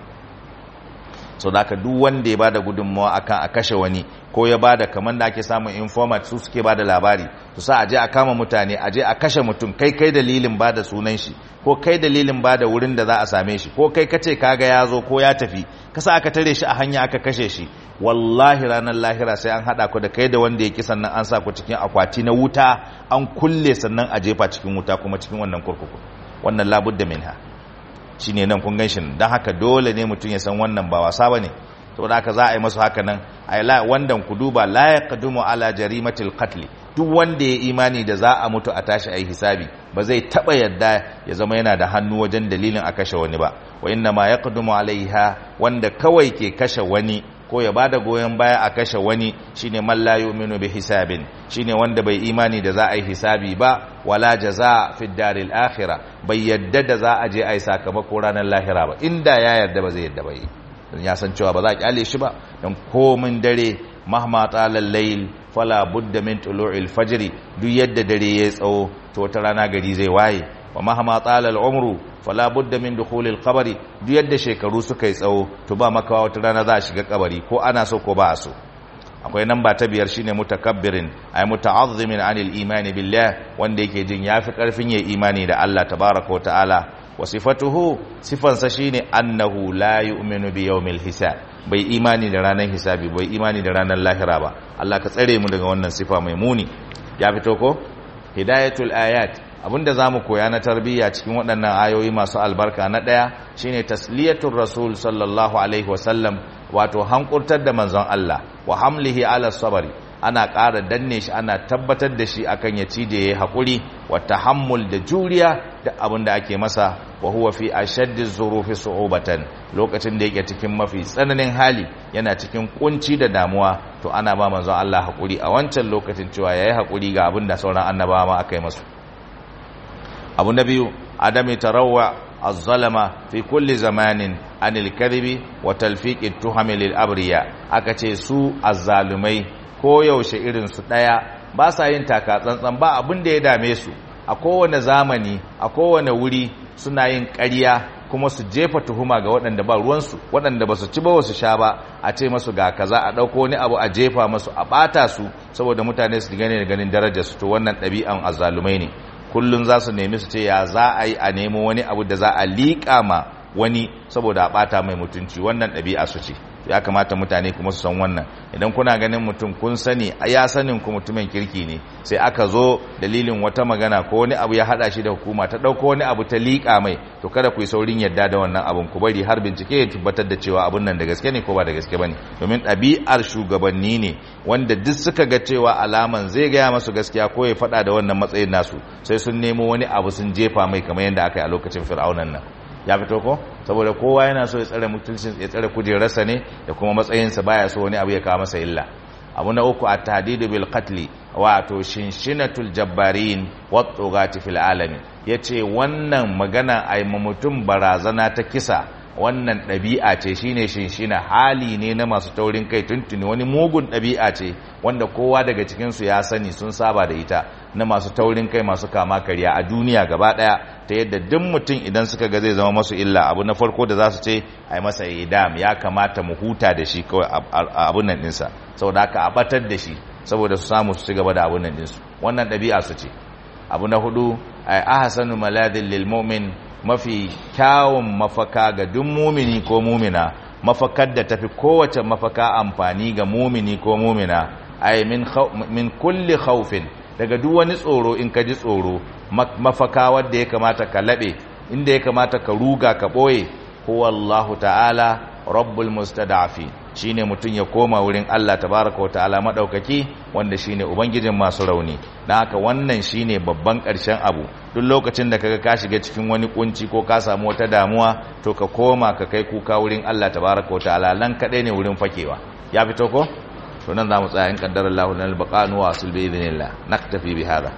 so da ka duk wanda ya bada gudunmawa akan a kashe wani, ko ya bada kamar da ake samun informant su suke bada labari, to sa a je a kama mutane, a je a kashe mutum, kai kai dalilin bada sunan shi, ko kai dalilin bada wurin da za a same shi, ko kai kace kaga ya zo ko ya tafi, kasa aka tare shi a hanya aka kashe shi, wallahi ranar lahira sai an hada ku da kai da wanda ya kisan nan an sa ku cikin akwati na wuta an kulle, sannan a jefa cikin wuta kuma cikin wannan kurkuku. wannan labudda minha, shine nan kun ganshin. dan haka dole ne mutum ya san wannan ba wasa bane, saboda haka za a yi masu haka nan. ai la wandan ku duba la yaqdumu ala jarimatil qatl, duk wanda ya imani da za a mutu a tashi ai hisabi ba zai taba yadda ya zama yana da hannu wajen dalilin a kashe wani ba. wa inna ma yaqdumu alaiha, wanda kawai ke kashe wani ko ya bada goyon baya a kashe wani shine man la yu'minu bi hisabin, shine wanda bai imani da za a yi hisabi ba, wala jazaa fi daril akhirah, bai yadda da za a je ai sakamako ranar lahira ba. inda ya yarda ba zai yadda ba, ya san cewa ba za a kyale shi ba. dan komin dare mahma talal layl fala budda min tulu'il fajr, duk yadda dare ya tsawo to wata rana gari zai waye. wa mahma talal umru fala budda min dukhulil qabri, duk yadda shekaru suka yi tsawo to ba makawa wata rana za a shiga kabari, ko ana so ko ba a so. akwai namba ta biyar shine mutakabbirin, ay muta'azzimin anil imani billah, wanda yake jin yafi karfin yayi imani da Allah tabaaraka wa ta'ala. wa sifatuhu sifansa shine annahu la yu'minu bi yawmil hisab bai imani da ranar hisabi bai imani da ranar lahira ba Allah ka tsare mu daga wannan sifa mai muni ya fito ko hidayatul ayat abinda zamu koya na tarbiyya cikin waɗannan ayoyi masu albarka na daya shine tasliyatul rasul sallallahu alaihi wasallam wato hankurtar da manzon Allah wa hamlihi ala sabri ana ƙara danne shi ana tabbatar da shi akan ya ci da yayi hakuri wa tahammul da juriya da abinda ake masa wa huwa fi ashaddi zurufi su'ubatan lokacin da yake cikin mafi tsananin hali yana cikin kunci da damuwa to ana ba manzon Allah hakuri a wancan lokacin cewa yayi hakuri ga abinda sauran annabawa ma aka yi masu abu na biyu adami tarawwa az-zalama fi kulli zamanin anil kadhibi wa talfiqi tuhami lil abriya aka ce su azzalumai ko yaushe irin su daya ba sa yin taka tsantsan ba abin da ya dame su a kowane zamani a kowane wuri suna yin ƙarya kuma su jefa tuhuma ga waɗanda ba ruwansu waɗanda ba su ci ba wasu sha ba a ce masu ga kaza a ɗauko wani abu a jefa masu a ɓata su saboda mutane su gane da ganin darajar su to wannan ɗabi'an azzalumai ne kullun za su nemi su ce ya za a yi a nemo wani abu da za a liƙa ma wani saboda a ɓata mai mutunci wannan ɗabi'a su ce ya kamata mutane kuma su san wannan idan kuna ganin mutum kun sani a ya sanin ku mutumin kirki ne sai aka zo dalilin wata magana ko wani abu ya hada shi da hukuma ta dauko wani abu ta liƙa mai to kada ku yi saurin yadda da wannan abun ku bari har bincike ya tabbatar da cewa abun nan da gaske ne ko ba da gaske bane domin ɗabi'ar shugabanni ne wanda duk suka ga cewa alaman zai gaya masu gaskiya ko ya faɗa da wannan matsayin nasu sai sun nemo wani abu sun jefa mai kamar yadda aka yi a lokacin fir'aunan nan ya fito ko saboda kowa yana so ya tsare mutuncin ya tsare kujerarsa ne da kuma matsayinsa baya so wani abu ya kawo masa illa abu na uku at-tahdidu bil qatl wato shinshinatul jabbarin wa tugati fil alamin yace wannan magana ai mutum barazana ta kisa wannan ɗabi'a ce shine shinshina hali ne na masu taurin kai tuntuni wani mugun ɗabi'a ce wanda kowa daga cikinsu ya sani sun saba da ita na masu taurin kai masu kama karya a duniya gaba ɗaya ta yadda duk mutum idan suka ga zai zama masu illa abu na farko da za su ce ai masa idam ya kamata mu huta da shi kawai abun nan ɗinsa saboda haka a batar da shi saboda su samu su ci gaba da abun nan ɗinsu wannan ɗabi'a su ce abu na hudu ai ahsanu maladil lil mu'min mafi kyawun mafaka ga duk mumini ko mumina mafakar da tafi kowace mafaka amfani ga mumini ko mumina ay min min kulli khawfin daga duk wani tsoro in ka ji tsoro mafaka wanda ya kamata ka labe inda ya kamata ka ruga ka boye huwa Allahu ta'ala rabbul mustada'afin shine mutun ya koma wurin Allah tabaaraka wa ta'ala madaukaki wanda shine ubangijin masu rauni dan haka wannan shine babban ƙarshen abu duk lokacin da kaga ka shiga cikin wani kunci ko ka samu wata damuwa to ka koma ka kai kuka wurin Allah tabaaraka wa ta'ala lan kadai ne wurin fakewa ya fito ko to nan zamu tsaya in qaddara Allahu lana al-baqa'u wa asil bi idhnillah naktafi bi hada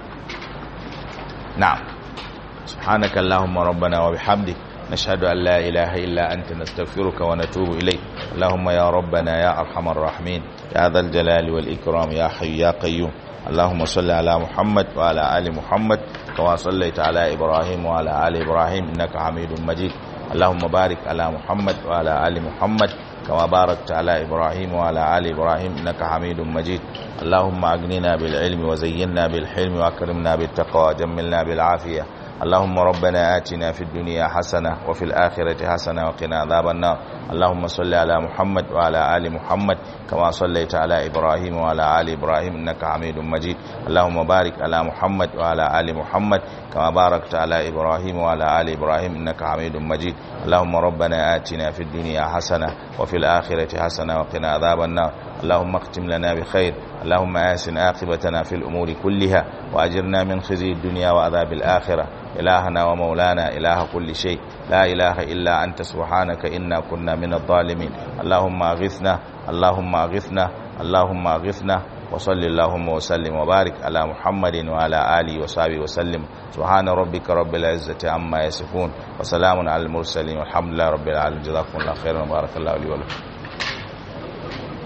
na'am subhanaka allahumma rabbana wa bihamdik نشهد أن لا إله إلا أنت نستغفرك ونتوب إليك اللهم يا ربنا يا أرحم الراحمين يا ذا الجلال والإكرام يا حي يا قيوم اللهم صل على محمد وعلى آل محمد كما صليت على إبراهيم وعلى آل إبراهيم إنك حميد مجيد اللهم بارك على محمد وعلى آل محمد كما باركت على إبراهيم وعلى آل إبراهيم إنك حميد مجيد اللهم أغننا بالعلم وزينا بالحلم وأكرمنا بالتقوى وجملنا بالعافية اللهم ربنا آتنا في الدنيا حسنة وفي الآخرة حسنة وقنا عذاب النار اللهم صل على محمد وعلى آل محمد كما صليت على إبراهيم وعلى آل إبراهيم إنك حميد مجيد اللهم بارك على محمد وعلى آل محمد كما باركت على إبراهيم وعلى آل إبراهيم إنك حميد مجيد اللهم ربنا آتنا في الدنيا حسنة وفي الآخرة حسنة وقنا عذاب النار اللهم اختم لنا بخير اللهم آسن عاقبتنا في الأمور كلها وأجرنا من خزي الدنيا وعذاب الآخرة إلهنا ومولانا إله كل شيء لا إله إلا أنت سبحانك إنا كنا من الظالمين اللهم أغثنا اللهم أغثنا اللهم أغثنا وصل اللهم وسلم وبارك على محمد وعلى آله وصحبه وسلم سبحان ربك رب العزة عما يصفون وسلام على المرسلين والحمد لله رب العالمين جزاكم الله خيرا وبارك الله لي ولكم